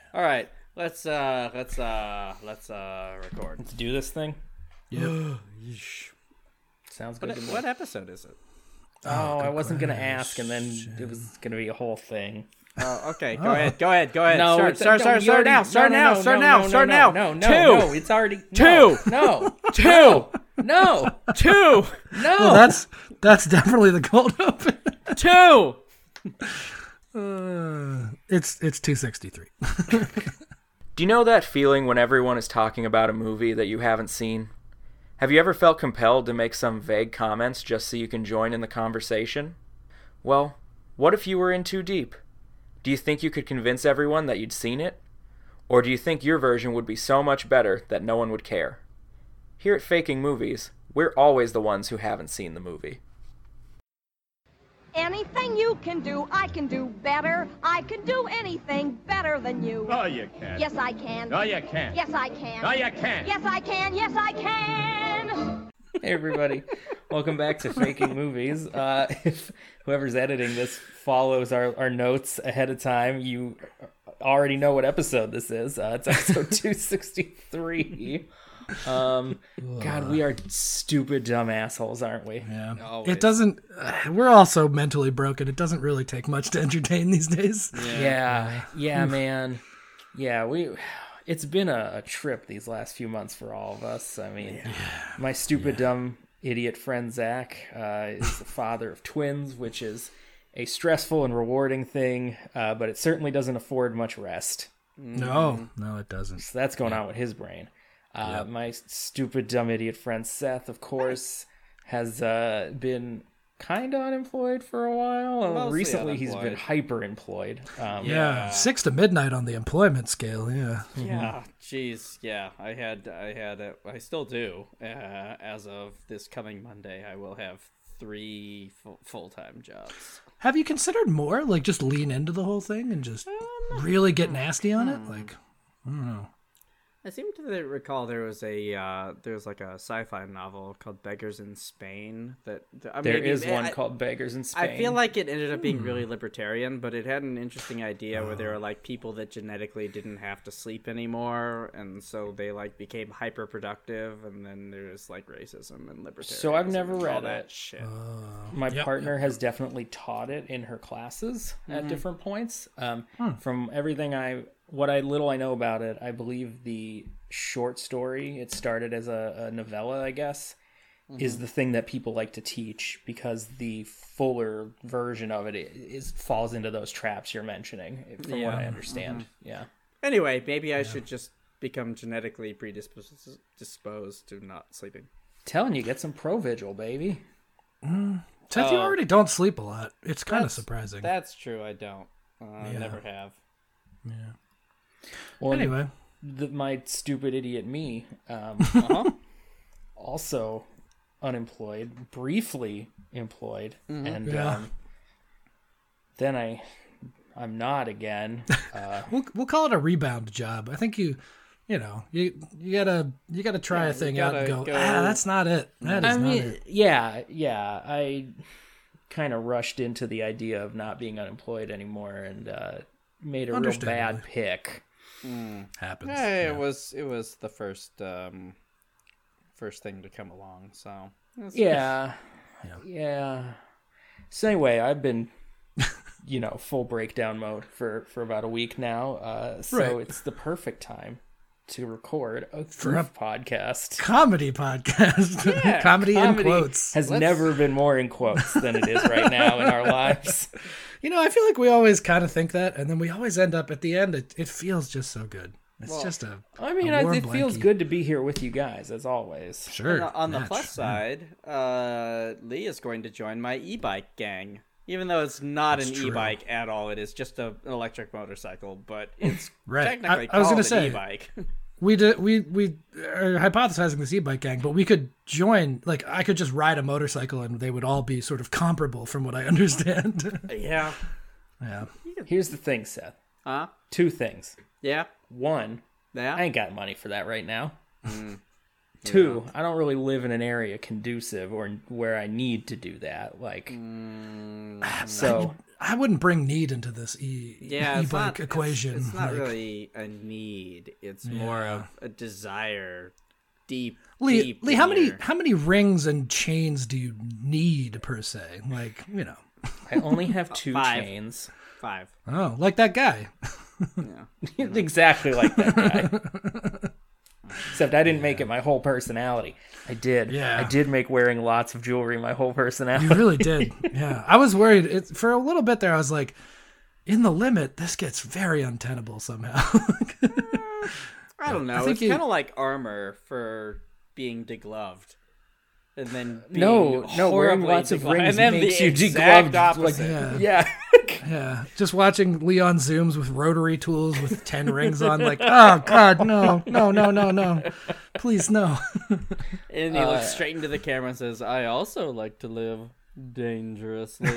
All right, let's record. Let's do this thing. Yeah. Sounds good to me. What episode is it? Oh, I wasn't gonna ask, and then it was gonna be a whole thing. Oh, okay. Go ahead. No, Start now. No, it's already Two. No, Two. no. Well, that's definitely the cold open. Two. It's 263. Do you know that feeling when everyone is talking about a movie that you haven't seen? Have you ever felt compelled to make some vague comments just so you can join in the conversation? Well, what if you were in too deep? Do you think you could convince everyone that you'd seen it? Or do you think your version would be so much better that no one would care? Here at Faking Movies, we're always the ones who haven't seen the movie. Anything you can do, I can do better. I can do anything better than you. No, you can't. Yes, I can. No, you can't. Yes, I can. No, you can't. Yes, I can. Yes, I can. Hey everybody, welcome back to Faking Movies. If whoever's editing this follows our notes ahead of time, you already know what episode this is. It's episode 263. God, we are stupid, dumb assholes, aren't we? Yeah. Always. It doesn't. We're all so mentally broken. It doesn't really take much to entertain these days. Yeah, man. Yeah, it's been a trip these last few months for all of us. I mean, my stupid, dumb, idiot friend Zach is the father of twins, which is a stressful and rewarding thing, but it certainly doesn't afford much rest. No, it doesn't. So that's going on with his brain. My stupid, dumb, idiot friend Seth, of course, has been kind of unemployed for a while. Mostly recently, he's been unemployed. hyper-employed. Yeah, 6 to midnight on the employment scale. Yeah. Yeah, jeez, yeah. I had it. I still do. As of this coming Monday, I will have 3 full-time jobs. Have you considered more? Like, just lean into the whole thing and just really get nasty on it? Like, I don't know. I seem to recall there was like a sci-fi novel called Beggars in Spain There is one called Beggars in Spain. I feel like it ended up being really libertarian, but it had an interesting idea where there were like people that genetically didn't have to sleep anymore, and so they like became hyper productive, and then there's like racism and libertarianism. So I've never and all read that it. shit. My partner has definitely taught it in her classes at different points. From everything what little I know about it, I believe the short story, it started as a novella, I guess, is the thing that people like to teach, because the fuller version of it falls into those traps you're mentioning, from what I understand. Yeah. Anyway, maybe I should just become genetically predisposed to not sleeping. Telling you, get some Provigil, baby. Seth, you already don't sleep a lot. It's kind of surprising. That's true. I don't. Never have. Yeah. Well, Anyway. My stupid idiot me, also unemployed, briefly employed, and then I'm not again. We'll call it a rebound job. I think you gotta try a thing out and go. That's not it. That is not it. Yeah. I kind of rushed into the idea of not being unemployed anymore and made a real bad pick. Happens. Hey, it was the first thing to come along. So yeah. So anyway, I've been full breakdown mode for about a week now. So it's the perfect time to record a goof podcast. Comedy podcast. Yeah, comedy in quotes. Has never been more in quotes than it is right now in our lives. I feel like we always kind of think that, and then we always end up at the end. It feels just so good. It's just a. It feels good to be here with you guys as always. Sure. On the plus side, Lee is going to join my e-bike gang. Even though it's not an e-bike at all, it is just an electric motorcycle, but it's technically called an e-bike. We are hypothesizing this e-bike gang, but we could join. Like, I could just ride a motorcycle, and they would all be sort of comparable, from what I understand. Yeah. Here's the thing, Seth. 2 things. Yeah. 1, Yeah. I ain't got money for that right now. 2, I don't really live in an area conducive or where I need to do that. Like, so I wouldn't bring need into this Yeah, it's e-bike not, equation. It's not Like, really a need. It's more of a desire. Deep. Lee, in how your- many rings and chains do you need per se? Like, you know. I only have 2 5. chains. 5. Oh, like that guy. Yeah. Exactly like that guy. Except I didn't make it my whole personality. I did. Yeah. I did make wearing lots of jewelry my whole personality. You really did. Yeah. I was worried. For a little bit there, I was like, in the limit, this gets very untenable somehow. I don't know. think It's you- kind of like armor for being degloved. And then being No, wearing horribly lots of degloved. rings and then makes the you exact degloved. opposite. Like, Yeah. yeah. Yeah. Just watching Leon Zooms with rotary tools with 10 rings on, like, oh, God, no. Please, no. And he looks straight into the camera and says, I also like to live dangerously.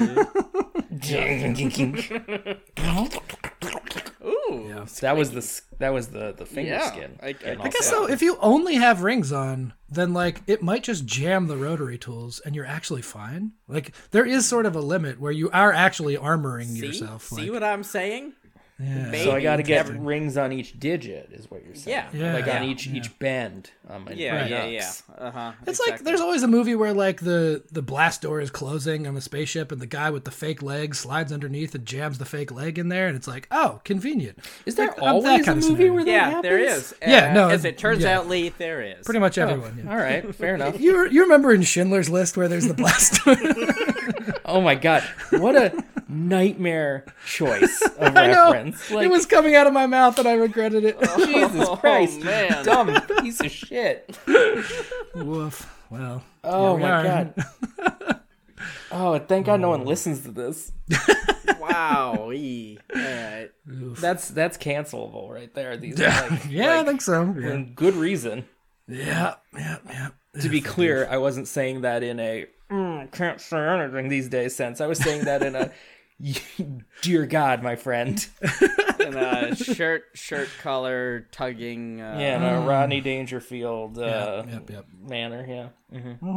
Ooh. That was the finger Yeah, skin. I getting I all guess set. so. If you only have rings on, then like it might just jam the rotary tools, and you're actually fine. Like there is sort of a limit where you are actually armoring yourself. See like, what I'm saying? yeah. So I got to get Maybe. rings on each digit, is what you're saying. Yeah. Like on Yeah. each bend on my Yeah, yeah, nuts. yeah. Uh-huh. It's like there's always a movie where like the blast door is closing on the spaceship, and the guy with the fake leg slides underneath and jams the fake leg in there, and it's like, oh, convenient. Is there Like, that always a kind of movie scenario. where that Yeah, happens? there is. Yeah, no, As it turns yeah. out, Lee, there is. Pretty much everyone. Yeah. All right, fair enough. You remember in Schindler's List where there's the blast door? Oh my god, what a nightmare choice of I know. reference. Like, It was coming out of my mouth and I regretted it. Jesus Christ, you man. dumb piece of shit. Woof. Well. Oh here we my are. god. Oh, thank God no one listens to this. Wow. All right. That's cancelable right there. These are like, Yeah, I think so. Yeah. and good reason. Yeah. To be clear, I wasn't saying that in a can't say anything these days sense. I was saying that in a dear God, my friend. And shirt collar tugging. Yeah, in a Rodney Dangerfield Yep. manner. Yeah.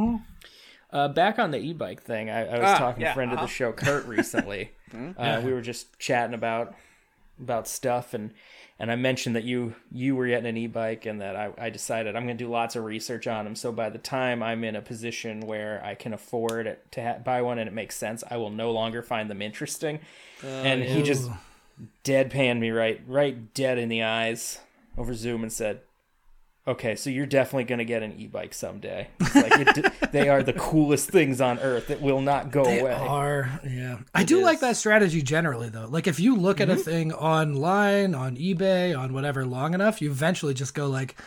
Back on the e-bike thing, I was talking to a friend of the show, Kurt, recently. We were just chatting about stuff, and I mentioned that you were getting an e-bike, and that I decided I'm going to do lots of research on them. So by the time I'm in a position where I can afford to buy one and it makes sense, I will no longer find them interesting. And he just deadpanned me right dead in the eyes over Zoom and said, okay, so you're definitely going to get an e-bike someday. It's like they are the coolest things on earth. It will not go They away. are, yeah. I do like that strategy generally, though. Like, if you look at a thing online, on eBay, on whatever long enough, you eventually just go like,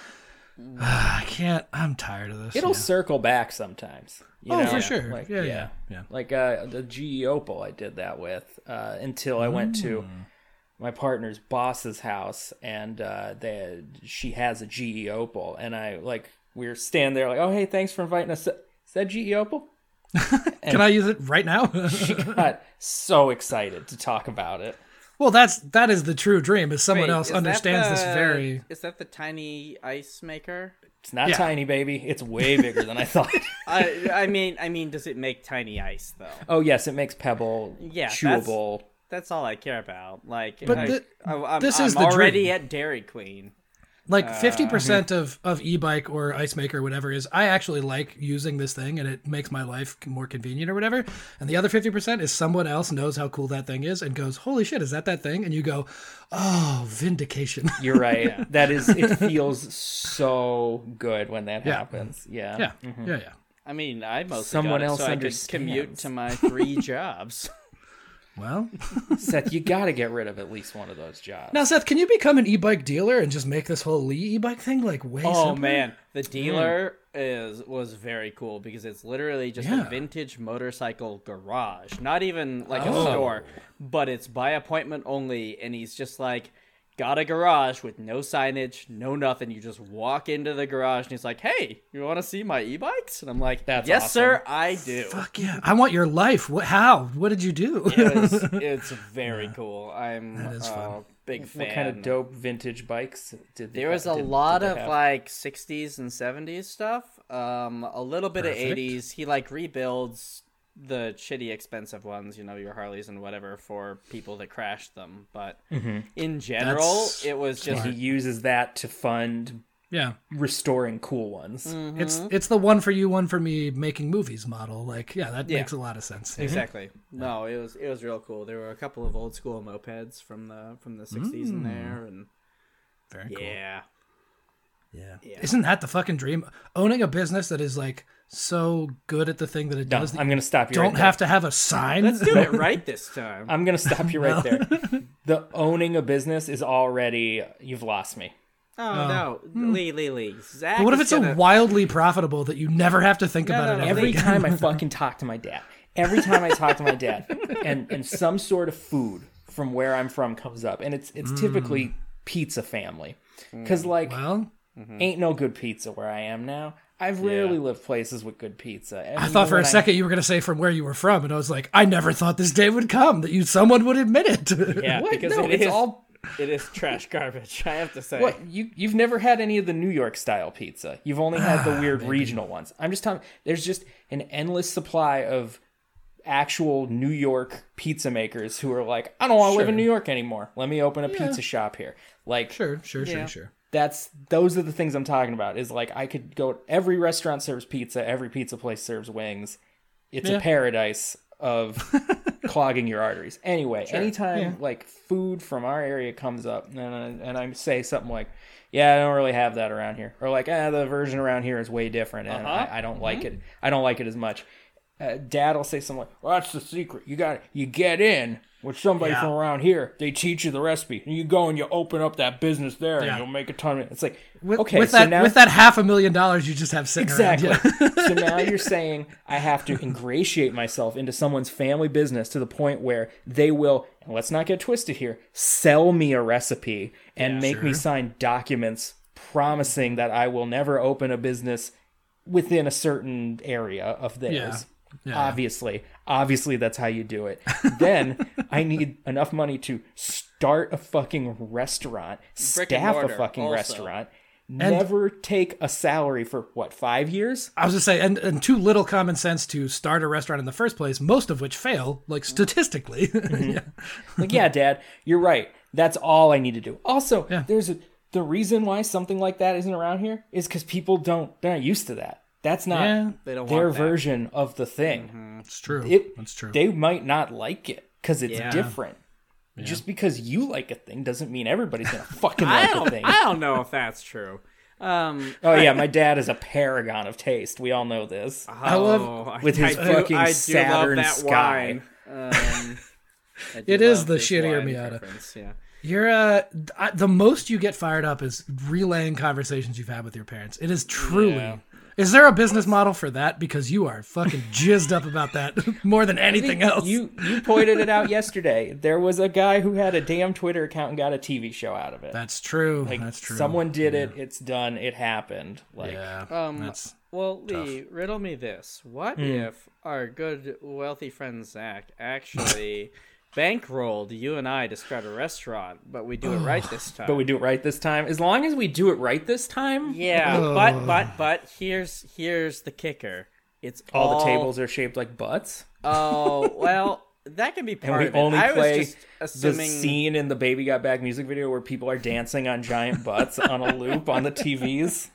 I can't, I'm tired of this. It'll yeah. circle back sometimes. You Oh, know? for sure. Like, Yeah. Like the GE Opal I did that with until I went to my partner's boss's house, and she has a GE Opal, and we were standing there like, oh hey, thanks for inviting us. Is that GE Opal? Can I use it right now? She got so excited to talk about it. Well, that is the true dream, is someone Wait, else is that understands this the- very... Is that the tiny ice maker? It's not Yeah. tiny, baby. It's way bigger than I thought. I mean, does it make tiny ice though? Oh yes, it makes Pebble Yeah, chewable. That's all I care about. Like, But I'm this is I'm the already dream. at Dairy Queen. Like 50% of e-bike or ice maker, whatever it is, I actually like using this thing and it makes my life more convenient or whatever. And the other 50% is someone else knows how cool that thing is and goes, holy shit, is that thing? And you go, oh, vindication. You're right. That is, it feels so good when that happens. Yeah. Yeah. I mean, I mostly Someone got it else so I could commute understands. to my 3 jobs. Well, Seth, you got to get rid of at least one of those jobs. now, Seth, can you become an e-bike dealer and just make this whole Lee e-bike thing like way Oh simpler? man, the dealer was very cool because it's literally just Yeah. a vintage motorcycle garage. Not even like a store, but it's by appointment only, and he's just like got a garage with no signage, no nothing. You just walk into the garage and he's like, "Hey, you want to see my e-bikes?" And I'm like, That's "Yes, awesome. sir, I do." Fuck yeah. I want your life. How? What did you do? It's very cool. I'm is a fun. big fan. What kind of dope vintage bikes did There was a lot of like 60s and 70s stuff. A little bit Perfect. of 80s. He like rebuilds the shitty expensive ones, your Harleys and whatever, for people that crashed them. But in general, it was just He uses that to fund restoring cool ones. It's the one for you, one for me making movies model. Like, that makes a lot of sense. exactly. No, it was real cool. There were a couple of old school mopeds from the 60s in there, and Very cool. yeah. Isn't that the fucking dream? Owning a business that is like so good at the thing that it No, does. That I'm going to stop you don't right there. have to have a sign. Let's do it right this time. I'm going to stop you right there. The owning a business is already, you've lost me. No, Lee. Zach But what if is it's gonna... so wildly profitable that you never have to think about it ever Every again? time I fucking talk to my dad, and some sort of food from where I'm from comes up, and it's typically pizza family, because Well, ain't no good pizza where I am now. I've rarely lived places with good pizza. I thought for a second you were going to say from where you were from, and I was like, I never thought this day would come that someone would admit it. Yeah, What? because No, it it's is all. it is trash garbage, I have to say. What you've never had any of the New York style pizza. You've only had the weird regional ones. I'm just telling. There's just an endless supply of actual New York pizza makers who are like, I don't want to live in New York anymore. Let me open a pizza shop here. Like, Sure. those are the things I'm talking about. Is like I could go. Every restaurant serves pizza. Every pizza place serves wings. It's a paradise of clogging your arteries. Anyway, anytime like food from our area comes up, and I say something like, "Yeah, I don't really have that around here," or like, "The version around here is way different, and I don't like it. I don't like it as much." Dad will say something like, "Well, that's the secret. You get in with somebody from around here. They teach you the recipe, and you go and you open up that business there, and you'll make a ton of it." It's like, With so that now, with that $500,000 you just have sitting exactly. around. Yeah. So now you're saying I have to ingratiate myself into someone's family business to the point where they will, and let's not get twisted here, sell me a recipe and make me sign documents promising that I will never open a business within a certain area of theirs. Yeah. Obviously that's how you do it. Then I need enough money to start a fucking restaurant, Brick and staff a mortar fucking also. restaurant, never take a salary for 5 years? I was going to say, and too little common sense to start a restaurant in the first place, most of which fail, like statistically. Like, yeah, Dad, you're right. That's all I need to do. Also, the reason why something like that isn't around here is because they're not used to that. That's not They don't their want that. version of the thing. It's true. That's true. They might not like it because it's different. Just because you like a thing doesn't mean everybody's gonna fucking like a thing. I don't know if that's true. Oh yeah, my dad is a paragon of taste. We all know this. I love with his fucking I do Saturn love that Sky. wine. It is the shittier Miata. Yeah. You're the most you get fired up is relaying conversations you've had with your parents. It is truly. Yeah. Is there a business model for that? Because you are fucking jizzed up about that more than anything else. You pointed it out yesterday. There was a guy who had a damn Twitter account and got a TV show out of it. That's true. Like, That's true. someone did it. It's done. It happened. Like, that's Well, Lee, riddle me this. What if our good, wealthy friend Zach actually bankrolled you and I to start a restaurant, but we do it right this time? but we do it right this time. As long as we do it right this time, Yeah, but here's the kicker. It's all the tables are shaped like butts. Oh, well, that can be And part we of it. only I play was just assuming the scene in the Baby Got Back music video where people are dancing on giant butts on a loop on the TVs.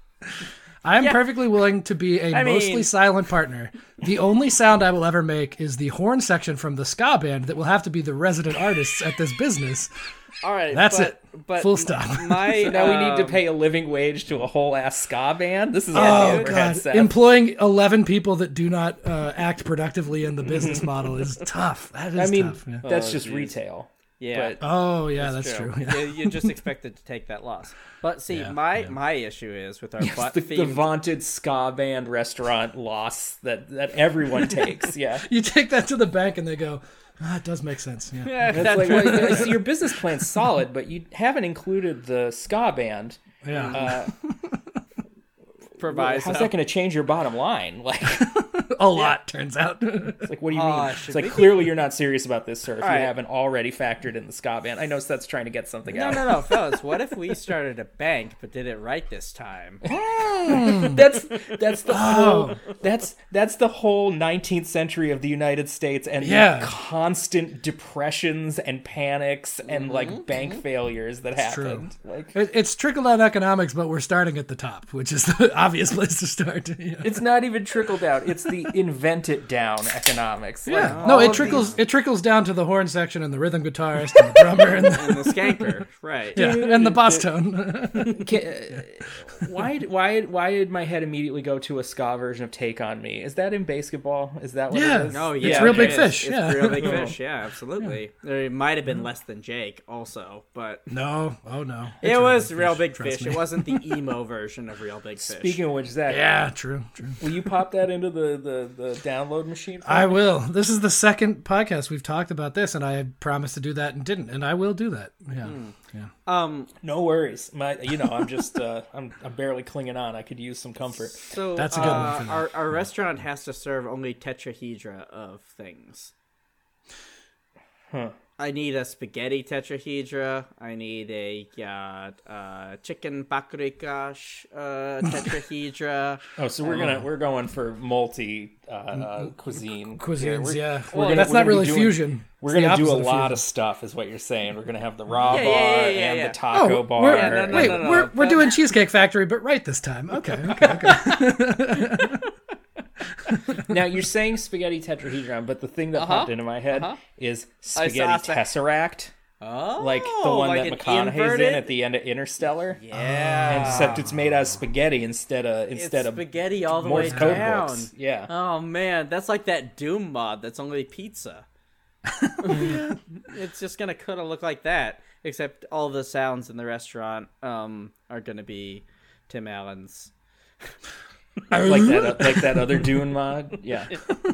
I'm perfectly willing to be a mostly mean- silent partner. The only sound I will ever make is the horn section from the ska band that will have to be the resident artists at this business. All right, That's but, it. But Full stop. My So now we need to pay a living wage to a whole ass ska band. This is Oh, all overhead God. Seth. Employing 11 people that do not act productively in the business model is tough. That is tough. Yeah. that's just retail. yeah. But Oh, yeah, that's true. Yeah. You just expected to take that loss. But see, my issue is with our butt the themed. vaunted ska band restaurant loss that everyone takes. Yeah. You take that to the bank and they go, it does make sense. Yeah. Yeah, It's that's like, right. well, I see your business plan's solid, but you haven't included the ska band. Yeah. Proviso. How's that going to change your bottom line? Like, a lot, turns out. It's like, what do you mean? It's should like, we clearly you're not serious about this, sir, if you right. haven't already factored in the ska band. I know Seth's trying to get something out. No, fellas. What if we started a bank but did it right this time? That's the whole that's the whole 19th century of the United States and Yeah. the constant depressions and panics and like bank failures that happened. Like It's trickle-down economics, but we're starting at the top, which is the obvious place to start. Yeah. it's not even trickle down; it's the invent it down economics. Like, Yeah. No, all it of trickles. It trickles down to the horn section and the rhythm guitarist and the drummer and the, And the skanker, right? yeah, and the bass tone. why did my head immediately go to a ska version of "Take on Me"? Is that in basketball? Is that what Yeah. it is? Oh, It's yeah. Real Big it is. Fish, It's yeah. Real Big Fish, yeah, absolutely. There might have been less than Jake, also, but No, oh no. it was Real Big trust Fish. me. It wasn't the emo version of Real Big Fish. Speaking of which, Zach, Yeah, true. will you pop that into the download machine? For I me? will. This is the second podcast we've talked about this, and I promised to do that and didn't, and I will do that. Yeah, yeah. No worries. I'm just I'm barely clinging on. I could use some comfort. So That's a good one for that. our restaurant has to serve only tetrahedra of things. Huh. I need a spaghetti tetrahedra. I need a chicken paprikash tetrahedra. Oh, so we're going for multi cuisine. Cuisines, yeah. We're That's gonna not really be doing- fusion. We're It's gonna the do a opposite lot fusion. of stuff, is what you're saying. We're gonna have the raw Yeah, bar yeah, yeah, and yeah. the taco Oh, bar. we're, Yeah, no, wait, no, no, we're no. doing Cheesecake Factory, but right this time. Okay. Now you're saying spaghetti tetrahedron, but the thing that popped into my head is spaghetti saw- tesseract, Oh, like the one like that an McConaughey's inverted? in at the end of Interstellar. Yeah, Except it's made out of spaghetti instead of it's spaghetti all the way Morse code down. books. Yeah. Oh man, that's like that Doom mod that's only pizza. It's just gonna kind of look like that, except all the sounds in the restaurant are gonna be Tim Allen's. like that other Dune mod. Yeah.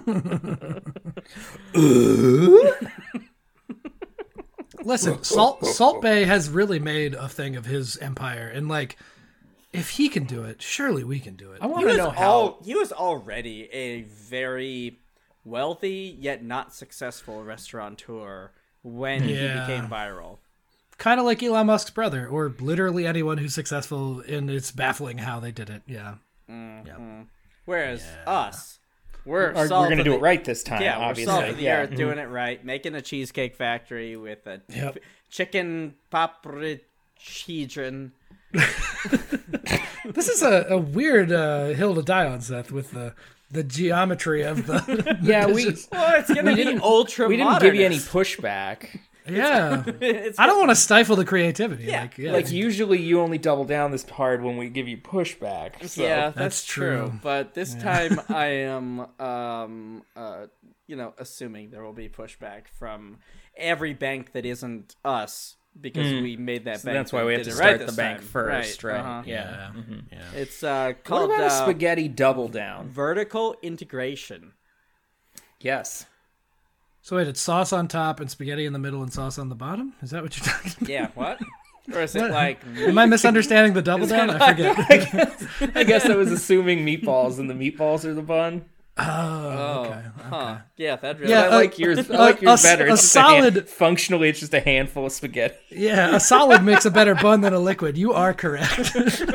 Listen, Salt Bay has really made a thing of his empire, and like, if he can do it, surely we can do it. I want to know how. He was already a very wealthy yet not successful restaurateur when he Yeah. became viral. Kind of like Elon Musk's brother, or literally anyone who's successful, and it's baffling how they did it. Yeah. Whereas us, we're We're salt going to of do the- it right this time, Yeah, obviously. we're salt of the Yeah. earth, doing it right, making a cheesecake factory with a Yep. chicken paprikadron. This is a weird hill to die on, Seth, with the geometry of the. Yeah, dishes. Well, it's gonna be ultra. We didn't give you any modernist. pushback. Yeah. It's I don't want to stifle the creativity. Yeah. Like usually you only double down this hard when we give you pushback. So. Yeah, that's That's true. true. But this time I am, assuming there will be pushback from every bank that isn't us because we made that bank. That's why we have to did it start right the this bank time. first, right? uh-huh. Yeah. It's What called about a spaghetti double down? vertical integration. Yes. So wait, it's sauce on top and spaghetti in the middle and sauce on the bottom? Is that what you're talking about? Yeah, what? Or is it like Am I misunderstanding the double down? I forget. I guess I was assuming meatballs, and the meatballs are the bun. Oh, okay. Huh. Yeah, that really. Yeah, I like yours. I like yours better. a It's just solid- functionally, it's just a handful of spaghetti. Yeah, a solid makes a better bun than a liquid. You are correct.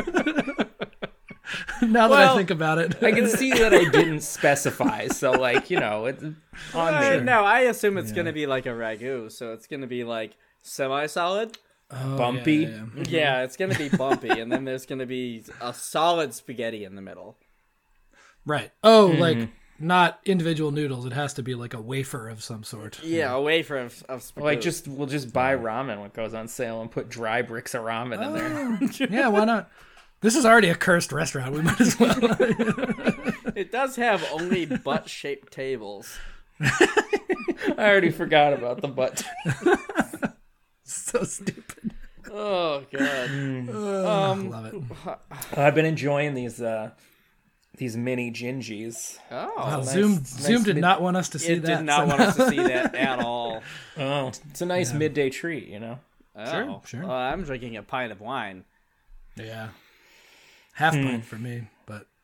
Now that I Well, think about it. I can see that I didn't specify, so like it's on me. No, I assume it's gonna be like a ragu, so it's gonna be like semi-solid. Oh, bumpy. yeah. Yeah, it's gonna be bumpy, and then there's gonna be a solid spaghetti in the middle. Right. Oh, like not individual noodles. It has to be like a wafer of some sort. Yeah, a wafer of spaghetti. Like we'll just buy ramen when it goes on sale and put dry bricks of ramen in there. Yeah, why not? This is already a cursed restaurant. We might as well. It does have only butt-shaped tables. I already forgot about the butt. So stupid. Oh god. Love it. I've been enjoying these mini gingies. Oh, Wow, nice- Zoom nice did not want us to see it that. did not want us to see that at all. Oh, it's a nice midday treat, Oh, Sure. I'm drinking a pint of wine. Yeah. Half pint for me, but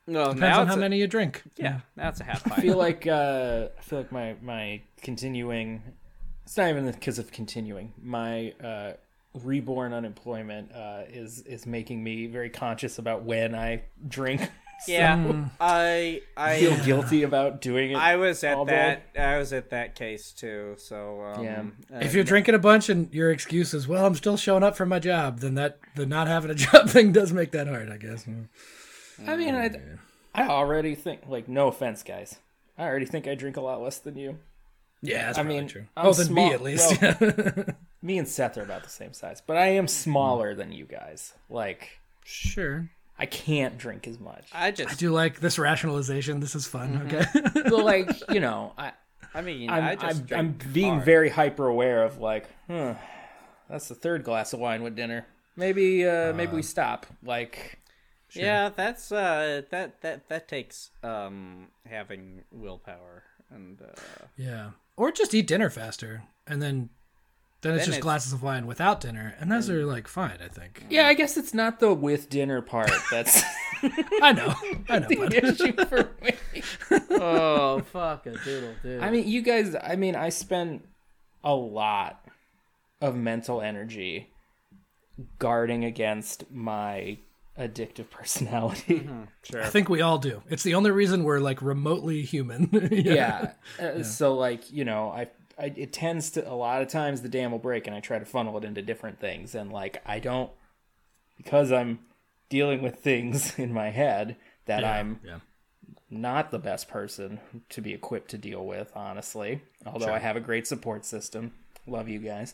Well, Depends now on how it's many you drink. yeah, that's a half I pint. feel like my continuing. It's not even because of continuing. My reborn unemployment is making me very conscious about when I drink. Yeah, I Feel guilty about doing it. I was all at day. that case too. So Yeah. If you're drinking a bunch and your excuse is, well, I'm still showing up for my job, then the not having a job thing does make that hard, I guess. I mean, I already think, like, no offense, guys. I already think I drink a lot less than you. Yeah, that's I probably mean, true. I'm Oh, than small- me at least. well, Me and Seth are about the same size, but I am smaller than you guys. Like, Sure. I can't drink as much. I just I do like this rationalization. This is fun. Okay. But, like, you know, I mean I'm, I just I'm drink being hard. very hyper aware of, like, that's the third glass of wine with dinner. Maybe we stop. Like, Yeah, that's that takes having willpower and Yeah. Or just eat dinner faster, and then it's just it's- glasses of wine without dinner, and those are like fine, I think. yeah, I guess it's not the with dinner part that's I know, but the issue for me. oh fuck a doodle dude. I mean, you guys, I spend a lot of mental energy guarding against my addictive personality. I think we all do. It's the only reason we're like remotely human. Yeah. So, like, you know, it tends to, a lot of times the dam will break and I try to funnel it into different things. And, like, I don't, because I'm dealing with things in my head that I'm not the best person to be equipped to deal with, honestly. Although I have a great support system. Love you guys.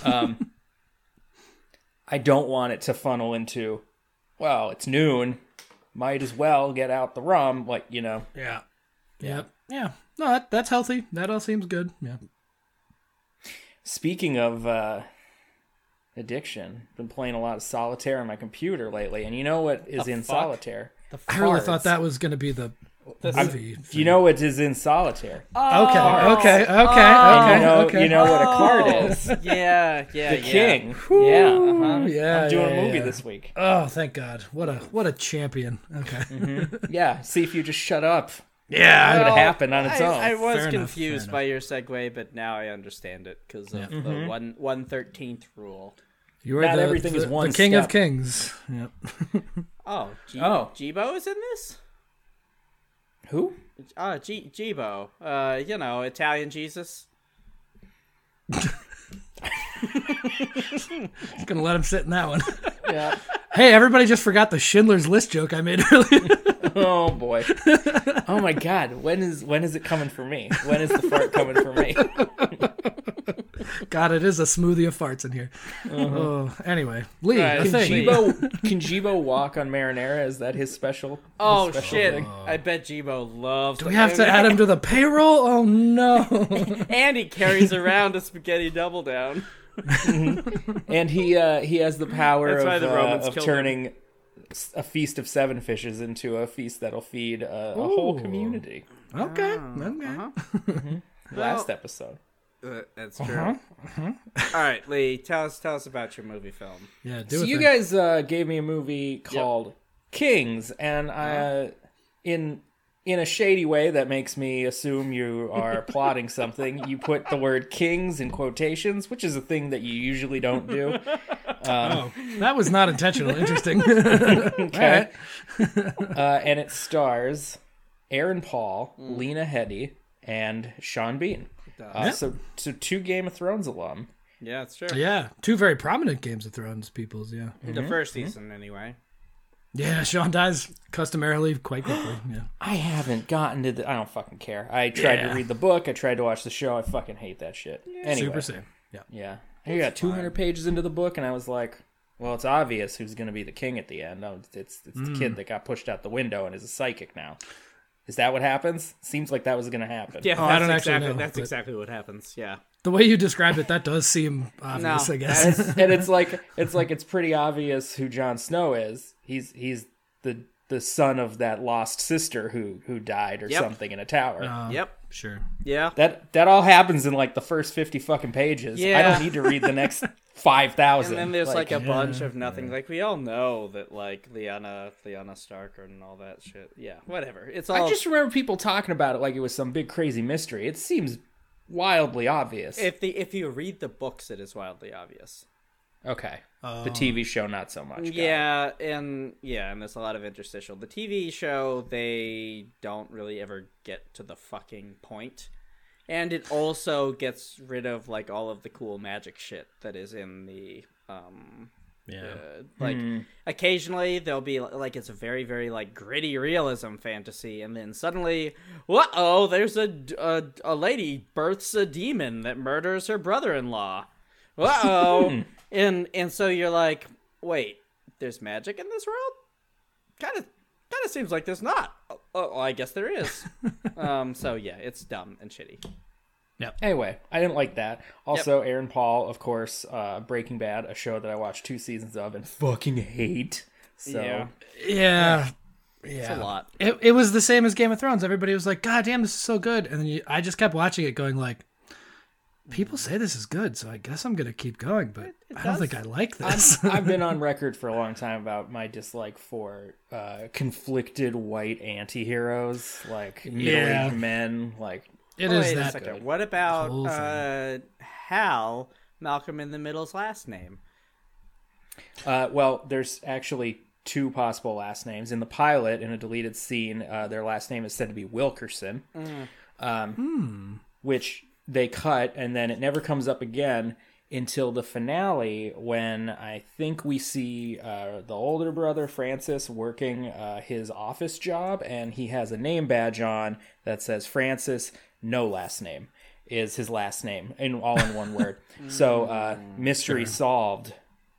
I don't want it to funnel into, well, it's noon. Might as well get out the rum. Like, you know. Yeah. Yeah. No, that's healthy. That all seems good. Yeah. Speaking of addiction, been playing a lot of solitaire on my computer lately. And you know what is in fuck? solitaire? I really Cards. thought that was going to be the movie. Do you know what is in solitaire? Okay. You know what a card is. yeah, The king. Yeah. Uh-huh. Yeah. I'm doing a movie yeah. this week. Oh, thank God. What a champion. Okay. Yeah. See if you just shut up. Yeah. It would happen on its own. I was Fair enough, confused fair by your segue, but now I understand it because of the 1/13th rule. You are Not everything is one the king of step. kings. Yep. Oh, Jibo is in this? Who? Jibo. You know, Italian Jesus. Just gonna let him sit in that one. Yeah. Hey, everybody just forgot the Schindler's List joke I made earlier. Oh boy. Oh my God. When is it coming for me? When is the fart coming for me? God, it is a smoothie of farts in here. Oh, anyway, Lee, Right. the thing. Can Jibo walk on marinara? Is that his special? Oh his special shit! thing? I bet Jibo loves. Do we have to add him to the payroll? Oh no! And he carries around a spaghetti double down. And he has the power That's why the Romans of killed turning a feast of 7 fishes into a feast that'll feed a whole Ooh. community. Okay, okay. Last episode. That's true. All right, Lee, tell us about your movie film. Yeah, do So it. you guys gave me a movie called Kings, and I, in a shady way that makes me assume you are plotting something, you put the word kings in quotations, which is a thing that you usually don't do. That was not intentional. Interesting. Okay. And it stars Aaron Paul, Lena Headey, and Sean Bean. So 2 Game of Thrones alum. Yeah, that's true. Yeah, 2 very prominent Games of Thrones peoples. Yeah, The first season, anyway. yeah. Sean dies customarily quite quickly. Yeah. I haven't gotten to I don't fucking care. I tried to read the book. I tried to watch the show. I fucking hate that shit. Anyway. Super same. Yeah. Yeah. I got 200 pages into the book, and I was like, well, it's obvious who's going to be the king at the end. No, it's the kid that got pushed out the window and is a psychic now. Is that what happens? Seems like that was going to happen. Yeah, I don't actually know, that's but- exactly what happens. Yeah. The way you described it, that does seem obvious. No, I guess. And it's pretty obvious who Jon Snow is. He's the son of that lost sister who died or Yep. something in a tower. Yep. Sure. Yeah. That all happens in like the first 50 fucking pages. I Yeah. don't need to read the next 5,000. And then there's like a bunch of nothing. Like we all know that like Lyanna Stark and all that shit. Yeah, whatever. It's all. I just remember people talking about it like it was some big crazy mystery. It seems wildly obvious. if you read the books, it is wildly obvious. Okay. The TV show, not so much. Got it. Yeah, and there's a lot of interstitial. The TV show, they don't really ever get to the fucking point. And it also gets rid of like all of the cool magic shit that is in the occasionally there'll be like it's a very very like gritty realism fantasy, and then suddenly there's a lady births a demon that murders her brother-in-law. and so you're like, wait, there's magic in this world? Kind of seems like there's not. I guess there is. So yeah, it's dumb and shitty. Yep. Anyway, I didn't like that. Also, Aaron Paul, of course, Breaking Bad, a show that I watched 2 seasons of and fucking hate. So Yeah. It's a lot. It was the same as Game of Thrones. Everybody was like, God damn, this is so good. And then I just kept watching it going like, people say this is good, so I guess I'm going to keep going, but I don't think I like this. I've been on record for a long time about my dislike for conflicted white anti-heroes, like middle-aged men, like... It is Wait a that second. good. What about whole thing. Hal, Malcolm in the Middle's last name? Well, there's actually 2 possible last names. In the pilot, in a deleted scene, their last name is said to be Wilkerson, which they cut, and then it never comes up again until the finale, when I think we see the older brother, Francis, working his office job, and he has a name badge on that says Francis, no last name, is his last name, all in one word. So, mystery solved.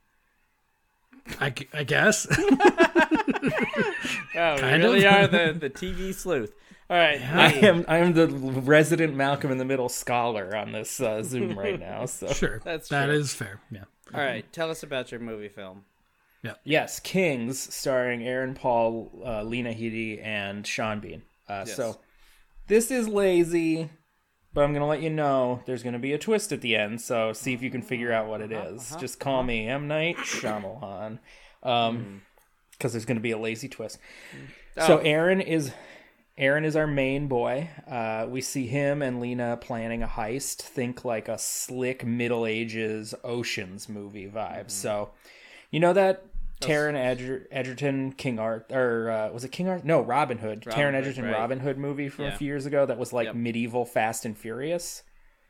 I guess. Oh, we Kind really of. are the TV sleuth. All right. I am the resident Malcolm in the Middle scholar on this Zoom right now. So Sure. That's That true. is fair. Yeah. All right. Tell us about your movie film. yes, Kings, starring Aaron Paul, Lena Headey, and Sean Bean. So this is lazy, but I'm gonna let you know there's gonna be a twist at the end. So see if you can figure out what it is. Just call me M. Night Shyamalan, because there's gonna be a lazy twist. So Aaron is our main boy. We see him and Lena planning a heist. Think like a slick Middle Ages Oceans movie vibe. So, you know that Taron Egerton King Arthur, or was it King Arthur? No, Robin Hood. Taron Egerton right. Robin Hood movie from a few years ago that was like medieval Fast and Furious.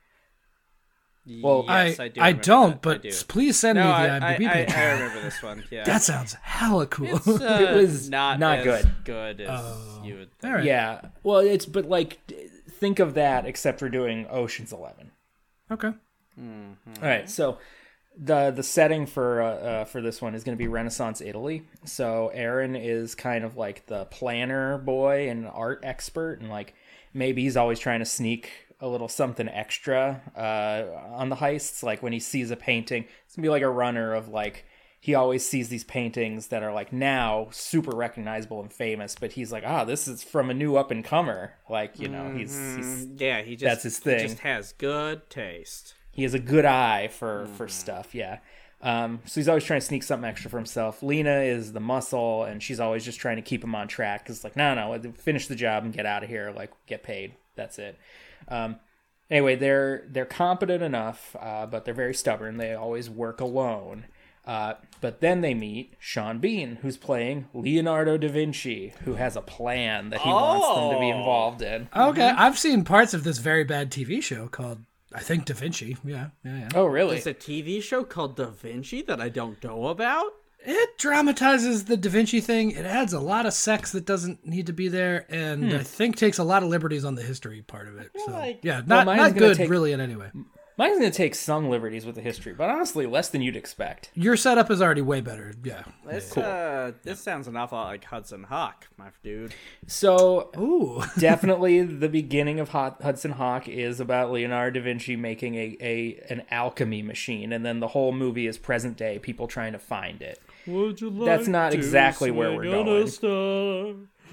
Well, Yes, I I remember don't, that. but I do. please send me the I IMDb page. remember this one. Yeah. That sounds hella cool. It's, It was not not as good. good as you would think. All right. Yeah. Well, but like, think of that except for doing Ocean's 11. Okay. All right, so the setting for this one is going to be Renaissance Italy. So Aaron is kind of like the planner boy and art expert, and like maybe he's always trying to sneak a little something extra on the heists. Like when he sees a painting, it's gonna be like a runner of like he always sees these paintings that are like now super recognizable and famous, but he's like, this is from a new up and comer. Like, you know, he's He just that's his thing. He just has good taste. He has a good eye for stuff, yeah. So he's always trying to sneak something extra for himself. Lena is the muscle, and she's always just trying to keep him on track. Because like, no, finish the job and get out of here. Like, get paid. That's it. Anyway, they're competent enough, but they're very stubborn. They always work alone. But then they meet Sean Bean, who's playing Leonardo da Vinci, who has a plan that he wants them to be involved in. Okay. I've seen parts of this very bad TV show called, I think, Da Vinci. Yeah. Oh, really? There's a TV show called Da Vinci that I don't know about. It dramatizes the Da Vinci thing. It adds a lot of sex that doesn't need to be there, and I think takes a lot of liberties on the history part of it. So not mine's gonna good take- really in any way. Mine's going to take some liberties with the history, but honestly, less than you'd expect. Your setup is already way better. Yeah. This sounds an awful lot like Hudson Hawk, my dude. So, Ooh. definitely the beginning of Hudson Hawk is about Leonardo da Vinci making an alchemy machine, and then the whole movie is present day, people trying to find it. Would you like That's not exactly where we're going.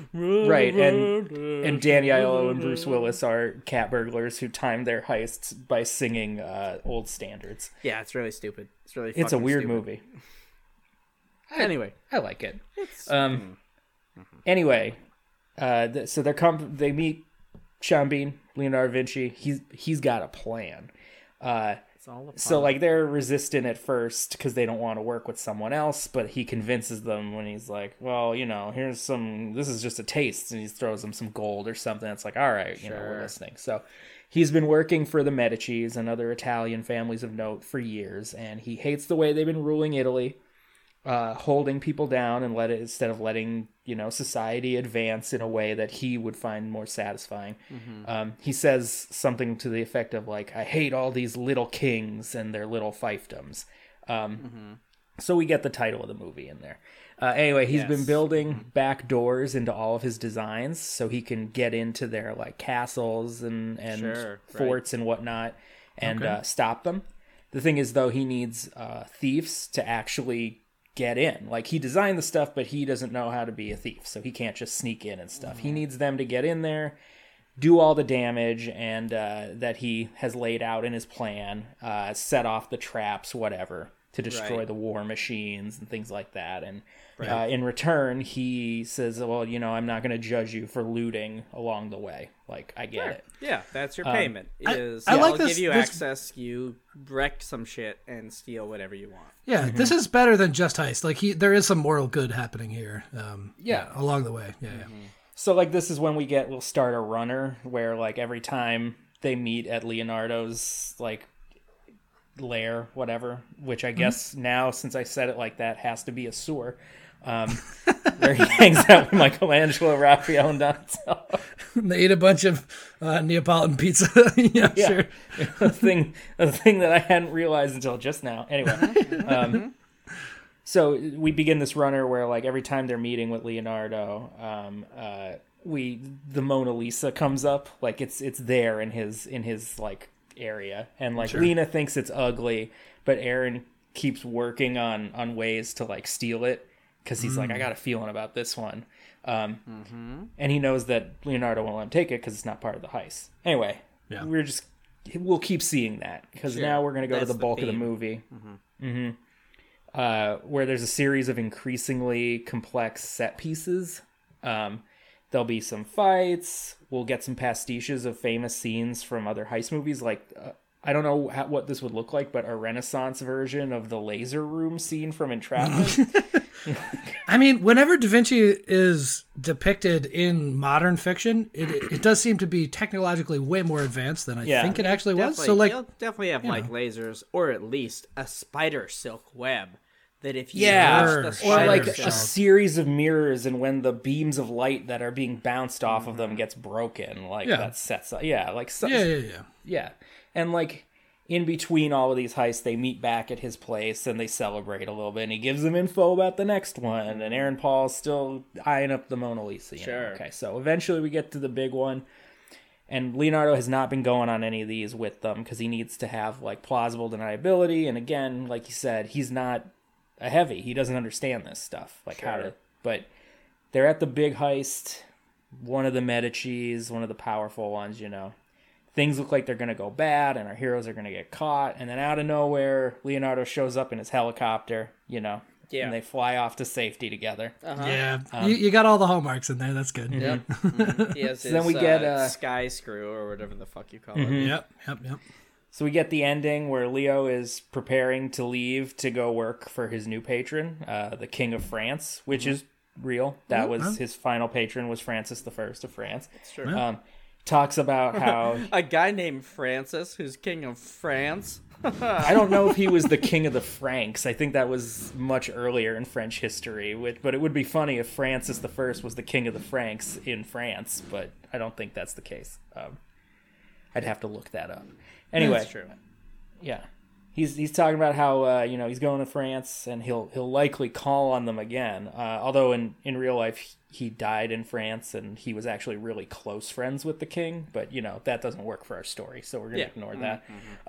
Right, and Danny Aiello and Bruce Willis are cat burglars who time their heists by singing old standards. Yeah, it's really stupid. It's It's a weird stupid. movie. Anyway, I like it. Anyway, so they meet Sean Bean, Leonardo da Vinci. He's got a plan. it's all a So like they're resistant at first because they don't want to work with someone else, but he convinces them when he's like, well, this is just a taste, and he throws them some gold or something. It's like, all right, we're listening. So he's been working for the Medicis and other Italian families of note for years, and he hates the way they've been ruling Italy, holding people down and instead of letting society advance in a way that he would find more satisfying. He says something to the effect of like, I hate all these little kings and their little fiefdoms. So we get the title of the movie in there. Anyway, he's been building back doors into all of his designs so he can get into their like castles and forts and whatnot and stop them. The thing is, though, he needs thieves to actually get in. Like, he designed the stuff, but he doesn't know how to be a thief, so he can't just sneak in and stuff. He needs them to get in there, do all the damage and that he has laid out in his plan, set off the traps, whatever, to destroy the war machines and things like that. And in return, he says, well, I'm not going to judge you for looting along the way. Like, I get it. Yeah, that's your payment. I like I'll this- give you this- access, you wreck some shit and steal whatever you want. Yeah, this is better than just heist. Like there is some moral good happening here. Yeah. Along the way. Yeah. So, like, this is when we'll start a runner where, like, every time they meet at Leonardo's, like, lair, whatever, which I guess now, since I said it like that, has to be a sewer, where he hangs out with Michelangelo, Raphael, and Donatello. They eat a bunch of Neapolitan pizza. yeah, sure. a thing that I hadn't realized until just now. Anyway, so we begin this runner where, like, every time they're meeting with Leonardo, the Mona Lisa comes up, like it's there in his like area, and like Lena thinks it's ugly, but Aaron keeps working on ways to like steal it because he's like, I got a feeling about this one. And he knows that Leonardo won't let him take it because it's not part of the heist. Anyway, we'll keep seeing that because now we're going to go to the bulk of the movie, where there's a series of increasingly complex set pieces. There'll be some fights. We'll get some pastiches of famous scenes from other heist movies. Like, I don't know what this would look like, but a Renaissance version of the laser room scene from Entrapment. I mean, whenever Da Vinci is depicted in modern fiction, it does seem to be technologically way more advanced than I think it actually was. So, like, you'll definitely have like lasers, or at least a spider silk web. That if you Sure. touch the Or spider like silk, a series of mirrors, and when the beams of light that are being bounced off of them gets broken, like that sets up. Yeah, like yeah. And like in between all of these heists, they meet back at his place and they celebrate a little bit, and he gives them info about the next one, and Aaron Paul's still eyeing up the Mona Lisa. You know? Okay, so eventually we get to the big one. And Leonardo has not been going on any of these with them because he needs to have like plausible deniability. And again, like you said, he's not a heavy. He doesn't understand this stuff, like how to. But they're at the big heist. One of the Medicis, one of the powerful ones, Things look like they're going to go bad, and our heroes are going to get caught. And then out of nowhere, Leonardo shows up in his helicopter, and they fly off to safety together. Yeah, you got all the hallmarks in there. That's good. Yep. He has his, then we get sky screw or whatever the fuck you call it. Yep. So we get the ending where Leo is preparing to leave to go work for his new patron, the King of France, which is real. That was his final patron, was Francis I of France. It's true. Talks about how A guy named Francis, who's king of France. I don't know if he was the king of the Franks. I think that was much earlier in French history. But it would be funny if Francis I was the king of the Franks in France. But I don't think that's the case. I'd have to look that up. Anyway, That's true. Yeah, he's talking about how he's going to France and he'll likely call on them again. Although in real life he died in France and he was actually really close friends with the king. But that doesn't work for our story, so we're gonna ignore that.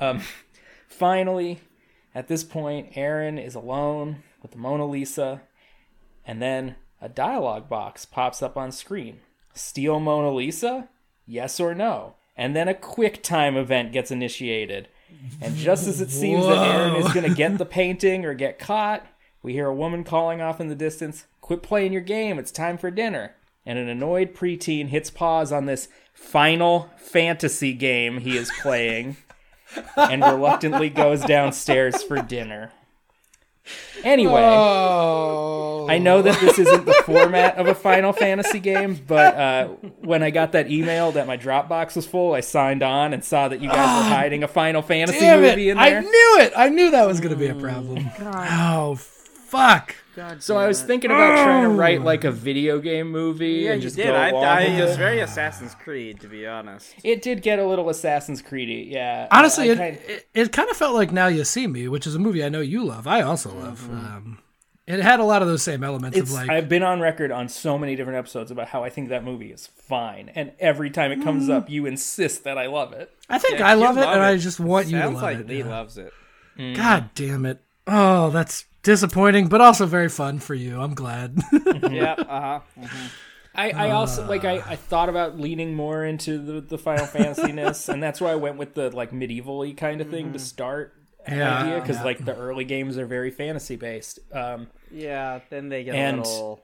Finally, at this point, Aaron is alone with the Mona Lisa, and then A dialogue box pops up on screen. Steal Mona Lisa? Yes or no? And then a QuickTime event gets initiated. And just as it seems that Aaron is going to get the painting or get caught, we hear a woman calling off in the distance, "Quit playing your game, it's time for dinner." And an annoyed preteen hits pause on this Final Fantasy game he is playing and reluctantly goes downstairs for dinner. Anyway, I know that this isn't the format of a Final Fantasy game, but when I got that email that my Dropbox was full, I signed on and saw that you guys were hiding a Final Fantasy movie in there. I knew it! I knew that was going to be a problem. Oh, fuck. So I was thinking about trying to write like a video game movie and just go along with It was it. very Assassin's Creed, to be honest. It did get a little Assassin's Creedy, yeah. Honestly, I it kind of felt like Now You See Me, which is a movie I know you love. I also love. It had a lot of those same elements of like... I've been on record on so many different episodes about how I think that movie is fine, and every time it comes up, you insist that I love it. I think Yeah, I you love it, love and it. I just want you to Sounds love like it. Lee yeah. loves it. God damn it. Oh, that's disappointing, but also very fun for you. I'm glad. Yeah, I also like I thought about leaning more into the Final Fantasy-ness, and that's why I went with the like medieval-y kind of thing to start Yeah, idea, because yeah. like the early games are very fantasy based. yeah. Then they get And- a little.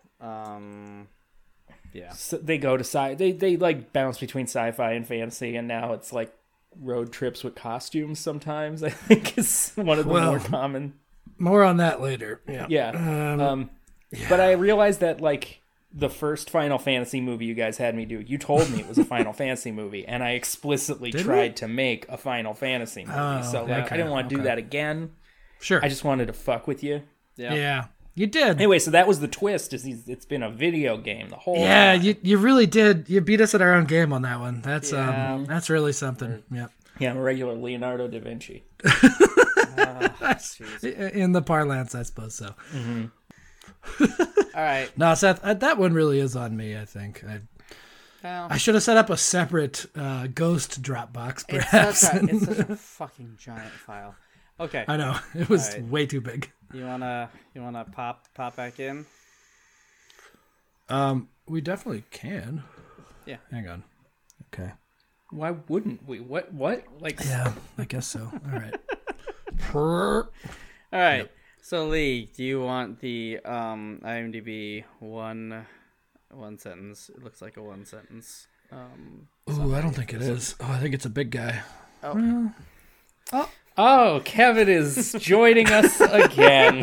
Yeah. So they go to they like bounce between sci-fi and fantasy, and now it's like road trips with costumes sometimes. I think is one of the more common. More on that later. Yeah. Yeah. But I realized that like the first Final Fantasy movie you guys had me do, you told me it was a Final Fantasy movie, and I explicitly tried to make a Final Fantasy movie. So like okay, I didn't want to do okay. that again. Sure. I just wanted to fuck with you. Yeah. You did. Anyway, so that was the twist. It's been a video game the whole Yeah, time. you really did. You beat us at our own game on that one. That's really something. Yeah. Yeah, I'm a regular Leonardo da Vinci. In the parlance, I suppose so. All right. No, Seth, that one really is on me, I think. Well, I should have set up a separate ghost Dropbox, it's perhaps. such a fucking giant file. Okay. I know. It was All right. way too big. You wanna pop back in? We definitely can. Yeah. Hang on. Okay. Why wouldn't we? What? Like, Yeah, I guess so. All right. All right. So Lee, do you want the IMDb one sentence? It looks like a one sentence. Ooh, I don't think it is. Oh, I think it's a big guy. oh, Kevin is joining us again.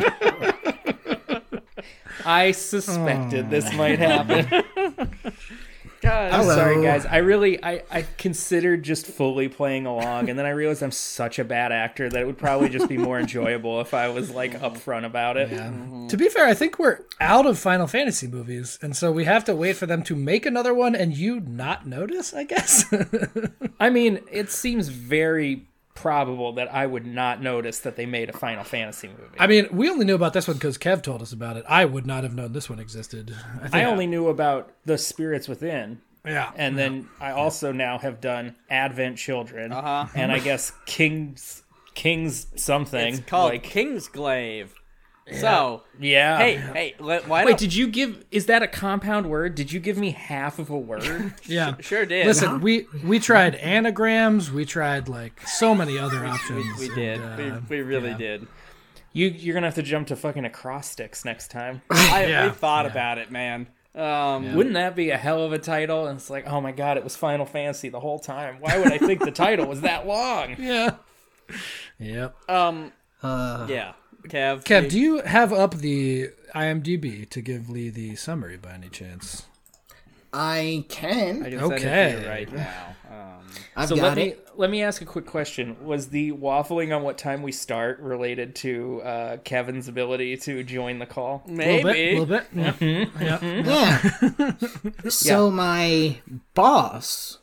I suspected this might happen. God, I'm sorry, guys. I considered just fully playing along, and then I realized I'm such a bad actor that it would probably just be more enjoyable if I was like upfront about it. Yeah. To be fair, I think we're out of Final Fantasy movies, and so we have to wait for them to make another one and you not notice, I guess. I mean, it seems very probable that I would not notice that they made a Final Fantasy movie. I mean, we only knew about this one because Kev told us about it. I would not have known this one existed. I only knew about The Spirits Within. Yeah. And then I also now have done Advent Children. And I guess King's something. it's called like, Kingsglaive. So, yeah. hey, why Wait, don't... did you is that a compound word? Did you give me half of a word? Yeah. Sure did. Listen, we tried anagrams. We tried like so many other options. we did. and, We really did. You're going to have to jump to fucking acrostics next time. Yeah. We thought about it, man. Wouldn't that be a hell of a title? And it's like, oh my god, it was Final Fantasy the whole time. Why would I think the title was that long? Yeah. Yep. Yeah. Kev, do you have up the IMDb to give Lee the summary by any chance? I can. I can send it to Okay. you right now. I've So got it. let me ask a quick question. Was the waffling on what time we start related to Kevin's ability to join the call? Maybe. A little bit. Yeah. Yeah. So my boss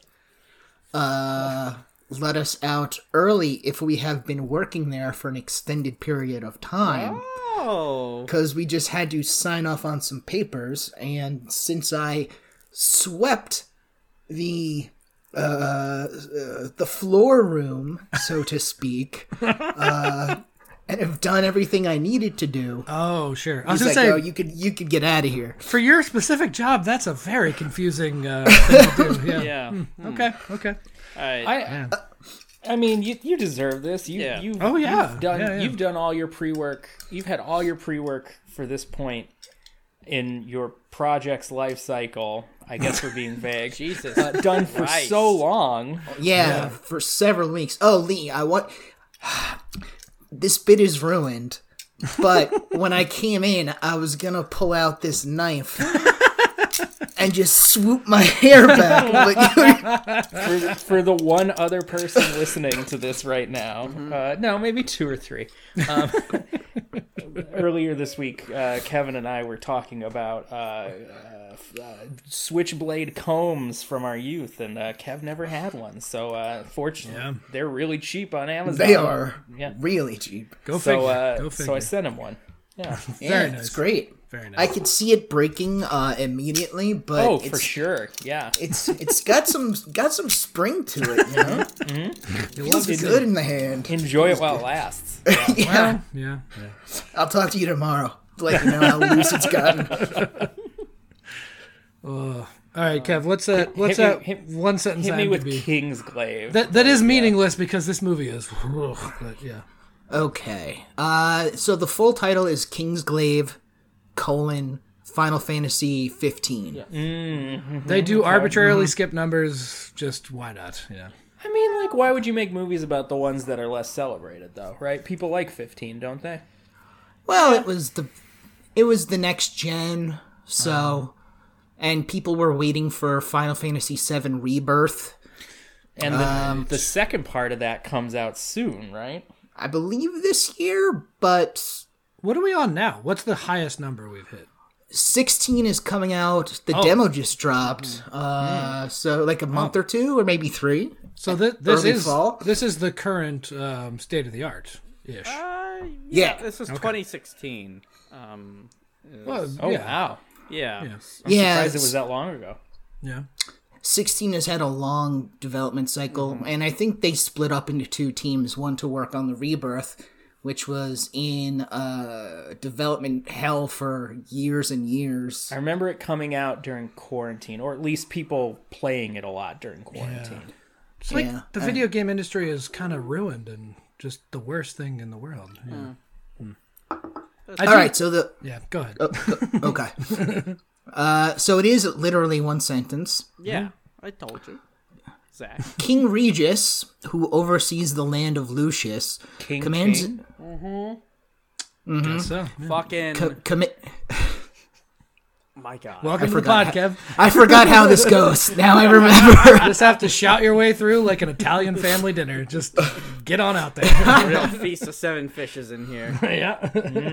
let us out early if we have been working there for an extended period of time. Oh. Because we just had to sign off on some papers, and since I swept the floor room, so to speak, and have done everything I needed to do. Oh, sure. I was He's going like, to say, "Oh, you could get out of here." for your specific job, that's a very confusing thing to do. Yeah. Yeah. Okay. Okay. All right. I mean, you deserve this. Yeah. Oh, yeah. You've done, Yeah, yeah. You've done all your pre-work. You've had all your pre-work for this point in your project's life cycle. I guess we're being vague. Jesus. Done for Christ. so long. Yeah, for several weeks. Oh, Lee, this bit is ruined. But when I came in, I was gonna pull out this knife and just swoop my hair back. But For the one other person listening to this right now, no, maybe 2 or 3. Earlier this week, Kevin and I were talking about switchblade combs from our youth, and Kev never had one. So, fortunately, they're really cheap on Amazon. they are Yeah. really cheap. Go So, figure. Go figure. so I sent him one. Yeah. Yeah, Very it's nice. great. Very nice. I could see it breaking immediately, but Oh, it's, for sure. Yeah. it's got some spring to it, you know. You Feels good in the hand. Enjoy it while it lasts. Yeah, Yeah. I'll talk to you tomorrow to let you know how loose it's gotten. All right, Kev. What's that one sentence Hit me with IMDb? Kingsglaive. That is meaningless because this movie is. But yeah. Okay. So the full title is Kingsglaive, Final Fantasy 15. They do arbitrarily skip numbers. Just why not? Yeah. I mean, like, why would you make movies about the ones that are less celebrated, though, right? People like 15, don't they? Well, it was the next gen, so and people were waiting for Final Fantasy 7 Rebirth. And the second part of that comes out soon, right? I believe this year, but What are we on now? What's the highest number we've hit? 16 is coming out. The demo just dropped. So like a month or 2 or maybe 3. So this Early is fall? this is the current state of the art ish. Yeah. This is 2016. Well, Oh, yeah. wow. Yeah. Yeah. Surprised it was that long ago. Yeah. 16 has had a long development cycle, and I think they split up into 2 teams, one to work on the Rebirth, which was in development hell for years and years. I remember it coming out during quarantine, or at least people playing it a lot during quarantine. It's like Yeah. the video game industry is kind of ruined and just the worst thing in the world. Yeah. All right, so Yeah, go ahead. okay. So it is literally one sentence. Yeah. I told you. Zach. King Regis, who oversees the land of Lucius, commands. King? Guess so. Yeah. Fucking. Commit. My God. Welcome to the pod, forgot. Kev. I forgot how this goes. Now I remember. Just have to shout your way through like an Italian family dinner. Just get on out there. Real feast of 7 fishes in here. yeah.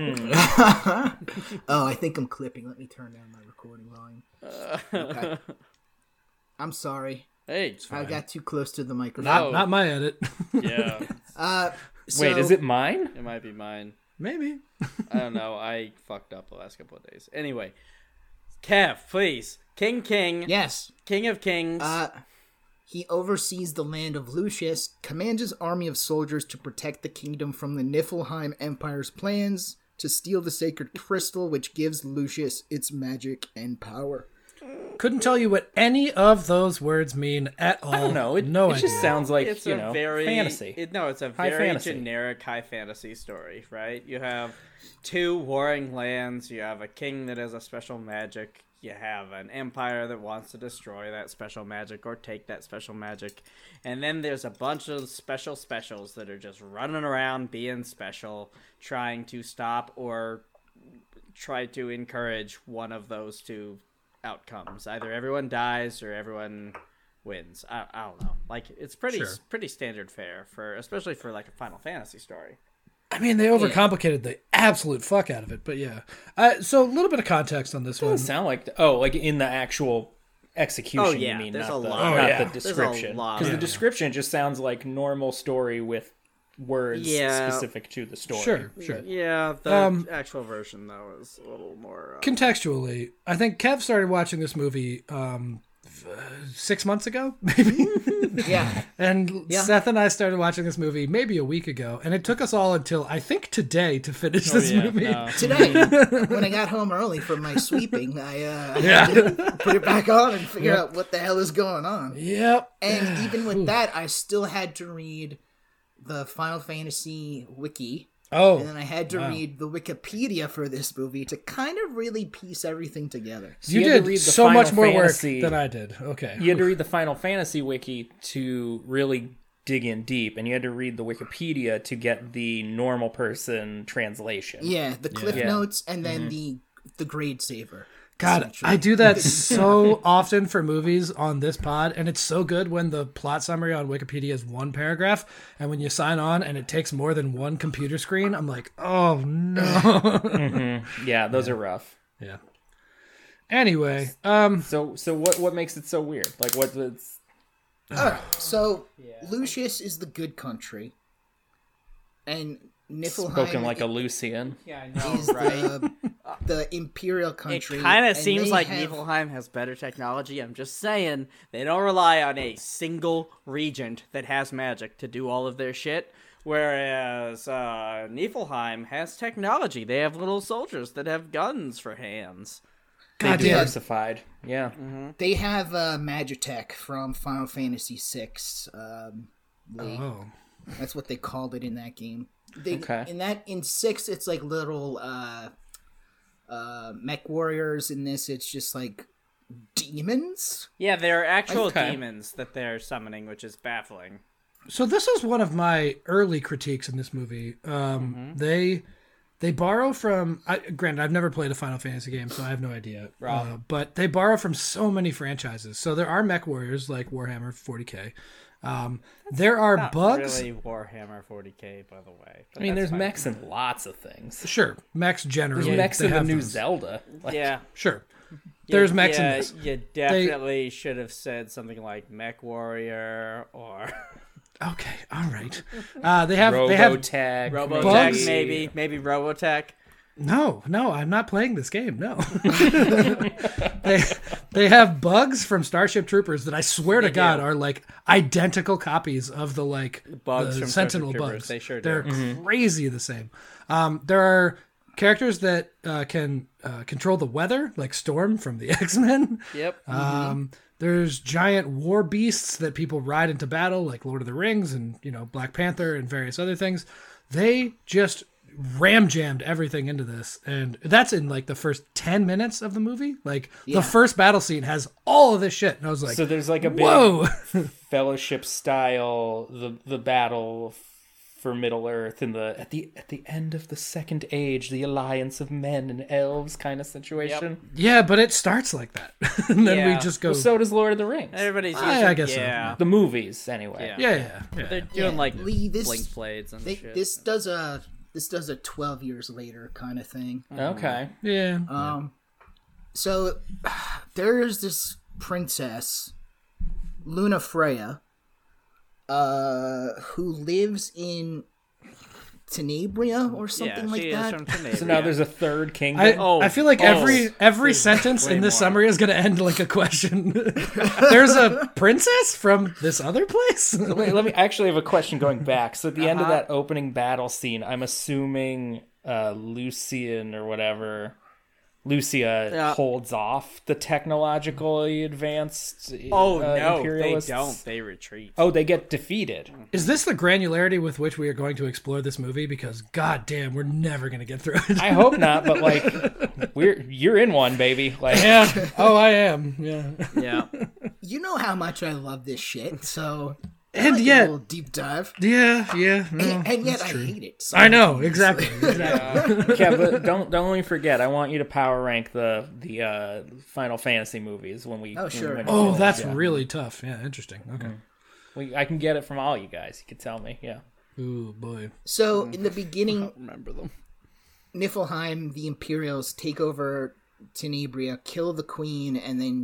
Oh, I think I'm clipping. Let me turn down my recording volume. Okay. I'm sorry. Hey. I got too close to the microphone. Not my edit. Yeah. So, Wait, is it mine? It might be mine. Maybe. I don't know. I fucked up the last couple of days. Anyway. Kev, please. King. Yes. King of Kings. He oversees the land of Lucius, commands his army of soldiers to protect the kingdom from the Niflheim Empire's plans to steal the sacred crystal which gives Lucius its magic and power. Couldn't tell you what any of those words mean at all. I don't know. It no it idea. just sounds like, it's you a know, very fantasy. It's a High very fantasy. generic high fantasy story, right? You have 2 warring lands. You have a king that has a special magic. You have an empire that wants to destroy that special magic or take that special magic. And then there's a bunch of specials that are just running around being special, trying to stop or try to encourage one of those 2 outcomes. Either everyone dies or everyone wins. I don't know. Like, it's pretty standard fare for, especially for like a Final Fantasy story. I mean, they overcomplicated the absolute fuck out of it, but yeah. So a little bit of context on this one. Doesn't sound like like in the actual execution. Oh, yeah, you mean there's not a the lot. not yeah. the There's a description? lot. Because Yeah. the description just sounds like normal story with words specific to the story. Sure. Yeah, the actual version though is a little more. Contextually, I think Kev started watching this movie 6 months ago, maybe. Yeah. And Yeah. Seth and I started watching this movie maybe a week ago, and it took us all until I think today to finish this movie. No. Today, when I got home early from my sweeping, I had to put it back on and figure out what the hell is going on. Yep. And even with that, I still had to read the Final Fantasy wiki. Oh, And then I had to read the Wikipedia for this movie to kind of really piece everything together. you had to read did the so Final much more Fantasy- work than I did. Okay. You had to read the Final Fantasy wiki to really dig in deep, and you had to read the Wikipedia to get the normal person translation. Yeah, the Cliff Yeah. Notes and then the grade saver. God, essentially. I do that so often for movies on this pod, and it's so good when the plot summary on Wikipedia is one paragraph, and when you sign on and it takes more than one computer screen, I'm like, oh no. Yeah, those are rough. Yeah. Anyway, So what makes it so weird? Like what it's So, Lucius is the good country. And Niflheim spoken like a Lucian. Yeah, I know, is the imperial It country. kind of and seems they like have- Niflheim has better technology. I'm just saying, they don't rely on a single regent that has magic to do all of their shit. Whereas Niflheim has technology. They have little soldiers that have guns for hands. They God damn. diversified. Yeah. They have Magitech from Final Fantasy VI. League. oh, That's what they called it in that game. Okay. In 6, it's like little mech warriors. In this, it's just like demons. Yeah, they're actual Okay. demons that they're summoning, which is baffling. so this is one of my early critiques in this movie. They borrow from. Granted, I've never played a Final Fantasy game, so I have no idea. But they borrow from so many franchises. So there are mech warriors like Warhammer 40k. There are Not bugs. really Warhammer 40k, by the way. But I mean, that's there's fine. mechs in lots of things. Sure, mechs generally. There's mechs they in the have new those. Zelda. Like, Yeah. Sure. There's mechs in yeah, this. You definitely should have said something like Mech Warrior or Okay, all right. They have Robotech. Robotech, Bugs? maybe Robotech. No, I'm not playing this game. No. they have bugs from Starship Troopers that I swear to God are like identical copies of the Bugs the from Sentinel Starship Troopers. bugs. They sure do. They're crazy the same. There are characters that can control the weather, like Storm from the X-Men. Yep. There's giant war beasts that people ride into battle, like Lord of the Rings and Black Panther and various other things. They just ram jammed everything into this, and that's in like the first 10 minutes of the movie. Like the first battle scene has all of this shit, and I was like, So there's like a big whoa. Fellowship style the battle for Middle Earth in the at the end of the Second Age, the alliance of men and elves kind of situation. Yeah, but it starts like that. And then we Yeah. just go Well, so does Lord of the Rings. Everybody's I using, guess so. yeah. The movies, anyway. Yeah. yeah. They're doing like Lee, this- blink blades and shit. This does a 12 years later kind of thing. Okay. So there's this princess, Luna Freya, who lives in Tenebria or something yeah, like she is that. from Tenebria. So now there's a third kingdom. I feel like every sentence in this more. summary is going to end like a question. There's a princess from this other place? Wait, let me actually have a question going back. So at the end of that opening battle scene, I'm assuming Lucian or whatever, Lucia holds off the technologically advanced Oh no, they imperialists. don't. They retreat. Oh, they get defeated. Is this the granularity with which we are going to explore this movie? Because goddamn, we're never going to get through it. I hope not, but like you're in one, baby. Like Yeah. Oh, I am. Yeah. Yeah. You know how much I love this shit, so And a yet, little deep dive. yeah. No, And yet that's I true. hate it. I know exactly. yeah, but don't only forget. I want you to power rank the Final Fantasy movies when we. Oh, sure. when we Oh, finish, that's yeah. really tough. Yeah, interesting. Okay. I can get it from all you guys. You can tell me. Yeah. Ooh boy. So in the beginning, Remember them. Niflheim, the Imperials take over Tenebria, kill the queen, and then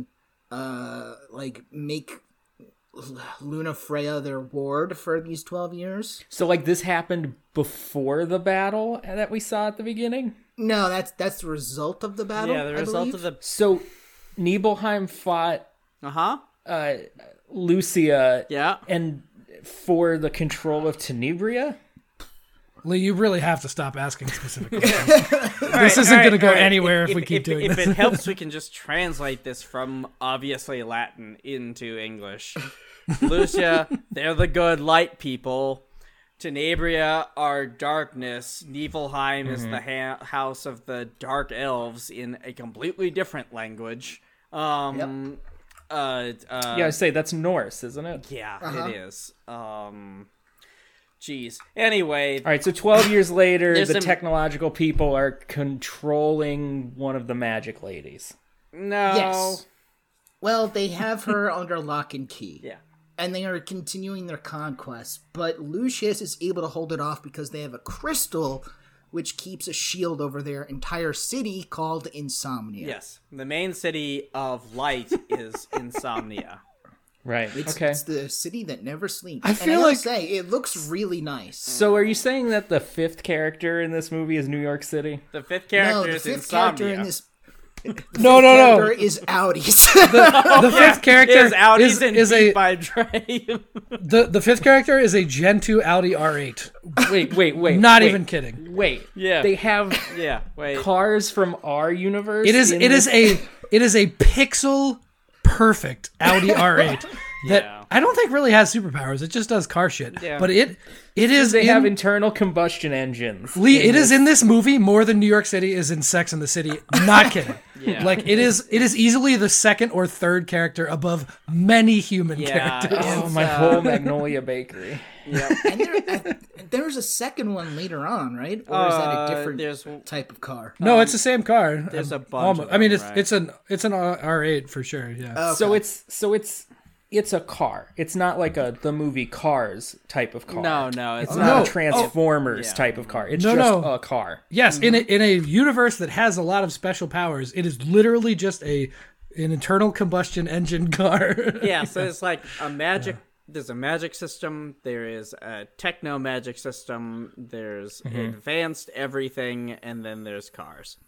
make Luna Freya their ward for these 12 years. So like this happened before the battle that we saw at the beginning. No, that's the result of the battle. Yeah, the I result believe. of the So Nibelheim fought Lucia Yeah. and for the control of Tenebria? Lee, you really have to stop asking specific questions. This isn't going to go anywhere if we keep doing If this. it helps, we can just translate this from obviously Latin into English. Lucia, they're the good light people. Tenebria are darkness. Niflheim is the house of the dark elves in a completely different language. Yeah, I say that's Norse, isn't it? Yeah, it is. Jeez. Anyway, All right, so 12 years later, There's the some- technological people are controlling one of the magic ladies. no. Yes. Well, they have her under lock and key. Yeah. And they are continuing their conquest, but Lucius is able to hold it off because they have a crystal which keeps a shield over their entire city called Insomnia. Yes. The main city of light is Insomnia. Right. It's the city that never sleeps. I And feel gotta like- say, it looks really nice. So are you saying that the fifth character in this movie is New York City? The fifth No, character the is fifth Insomnia. character in this No. character is Audis. The fifth character is Audi's and is Beat a by Dre. the fifth character is a Gen 2 Audi R8. Wait. Not wait, even kidding. Wait. Yeah. They have Yeah, wait. cars from our universe. It is in it is this- a pixel perfect Audi R8 that Yeah. I don't think really has superpowers. It just does car shit. Yeah. But it is They in, have internal combustion engines. Lee, in it is this. in this movie more than New York City is in Sex and the City. Not kidding. Yeah. Like it is easily the second or third character above many human Yeah. characters. Oh, my whole Magnolia Bakery. And there's a second one later on, right? Or is that a different there's type of car? No, it's the same car. there's a bunch of I mean, them, it's right? it's an R8 for sure. Yeah. So it's a car. It's not like the movie Cars type of car. No, it's It's not. not No. a Transformers Yeah. type of car. It's No, just no. a car. Yes, in a universe that has a lot of special powers, it is literally just an internal combustion engine car. Yeah, so it's like a magic. There's a magic system. There is a techno magic system. There's advanced everything, and then there's cars.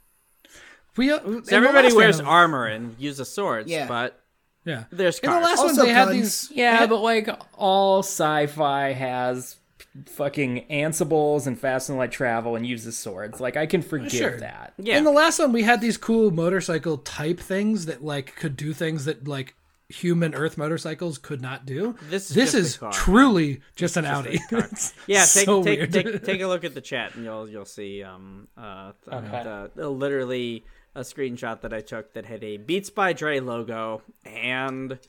So So everybody wears armor and uses swords, Yeah. but Yeah. there's In cars. the last one, Also they had guns. these. Yeah, but like all sci-fi has fucking Ansibles and fast and light travel and uses swords. Like I can forgive Sure. that. Yeah. In the last one, we had these cool motorcycle type things that like could do things that like human Earth motorcycles could not do. This is just is a car. truly just an Audi. It's Yeah, so weird. take a look at the chat, and you'll see literally a screenshot that I took that had a Beats by Dre logo and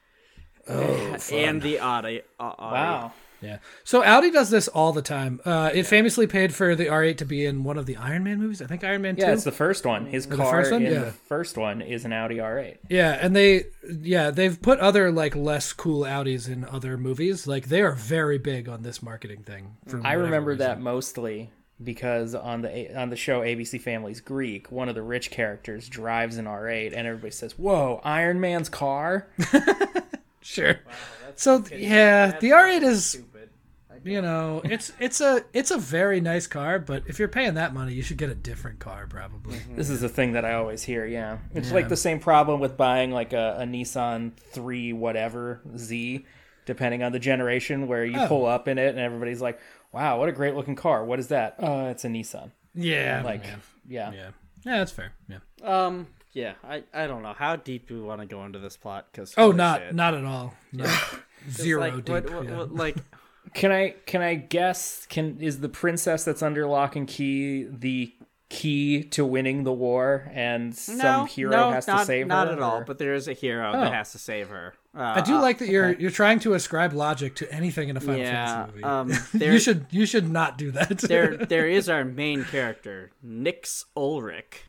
the Audi. Wow. Yeah. So Audi does this all the time. It famously paid for the R8 to be in one of the Iron Man movies. I think Iron Man 2. Yeah, it's the first one. His the car first one? in Yeah. the first one is an Audi R8. Yeah, and they've put other like less cool Audis in other movies. Like they are very big on this marketing thing. For I whatever remember reason. that mostly because on the show ABC Family's Greek, one of the rich characters drives an R8, and everybody says, "Whoa, Iron Man's car!" Sure. So yeah, the R8 is, you know, it's a very nice car, but if you're paying that money, you should get a different car probably. This is a thing that I always hear. Yeah, it's like the same problem with buying like a Nissan 3 whatever Z, depending on the generation, where you pull up in it and everybody's like, "Wow, what a great looking car! What is that?" It's a Nissan. Yeah. Like, man. yeah. Yeah, that's fair. Yeah. Yeah, I don't know how deep do we want to go into this plot because Not at all. No. Zero like, deep. what, yeah. like Can I guess? Is the princess that's under lock and key the key to winning the war, and some hero has to save her? Not at all, or- but there is a hero that has to save her. I do like that you're trying to ascribe logic to anything in a Final Fantasy movie. You should not do that. there is our main character, Nyx Ulrich.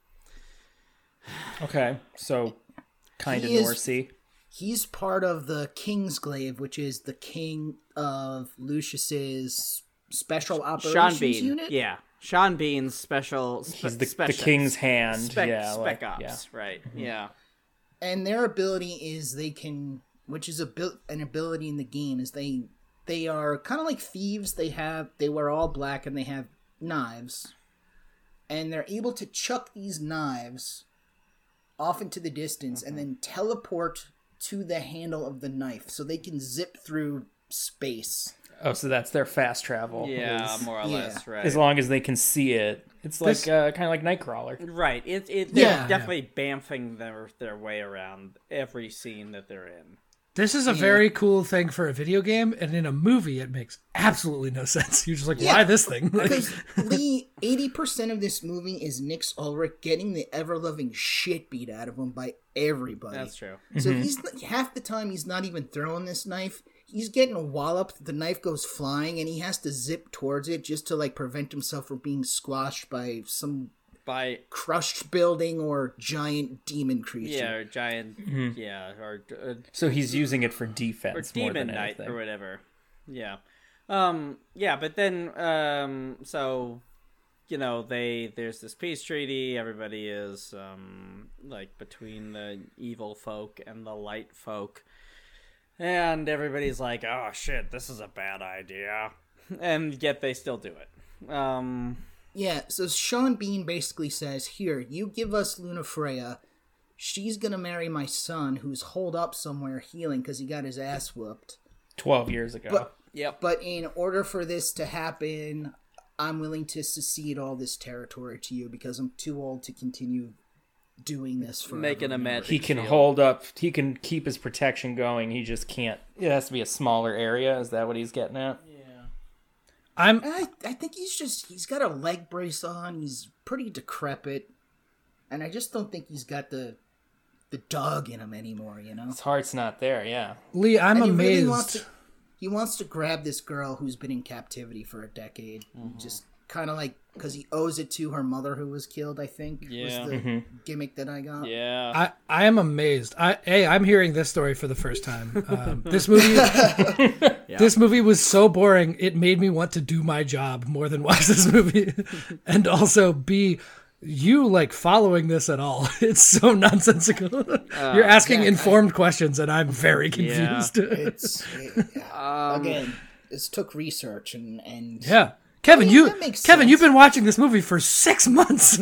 Okay, so kind of He is- Norsey. He's part of the Kingsglaive, which is the king of Lucius's special Sean operations Bean. unit. Yeah. Sean Bean's special. He's the king's hand. Spec, like, spec ops, yeah. right? Yeah. And their ability is which is an ability in the game, is they are kind of like thieves. They wear all black and they have knives, and they're able to chuck these knives off into the distance and then teleport to the handle of the knife, so they can zip through space. Oh, so that's their fast travel. Yeah, is- more or less, right. As long as they can see it. It's like This- kind of like Nightcrawler. Right. They're Yeah. definitely bamfing their way around every scene that they're in. This is a very cool thing for a video game, and in a movie, it makes absolutely no sense. You're just like, why this thing? Like, Because Lee, 80% of this movie is Nick Ulrich getting the ever-loving shit beat out of him by everybody. That's true. So half the time he's not even throwing this knife. He's getting walloped. The knife goes flying, and he has to zip towards it just to like prevent himself from being squashed by some By crushed building or giant demon creature. or giant, or So he's using it for defense more demon than knight anything. or whatever. Yeah. But then so there's this peace treaty. Everybody is like between the evil folk and the light folk. And everybody's like, "Oh shit, this is a bad idea." And yet they still do it. Yeah, so Sean Bean basically says, here, you give us Luna Freya. She's gonna marry my son, who's holed up somewhere healing because he got his ass whooped. 12 years ago. But, Yep. but in order for this to happen, I'm willing to secede all this territory to you because I'm too old to continue doing this for Making a magic he can shield. hold up, he can keep his protection going, he just can't. It has to be a smaller area, is that what he's getting at? I think he's got a leg brace on. He's pretty decrepit, and I just don't think he's got the dog in him anymore. You know, His heart's not there, yeah. Lee, I'm And amazed. he wants to grab this girl who's been in captivity for a decade, just kind of like because he owes it to her mother who was killed. I think Yeah. was the gimmick that I got. Yeah. I am amazed. I'm hearing this story for the first time. This movie, this movie was so boring. It made me want to do my job more than watch this movie, and also B, you like following this at all? It's so nonsensical. You're asking informed questions, and I'm very confused. Again, this took research and Yeah. Kevin, Oh, yeah, that makes sense. you've been watching this movie for 6 months.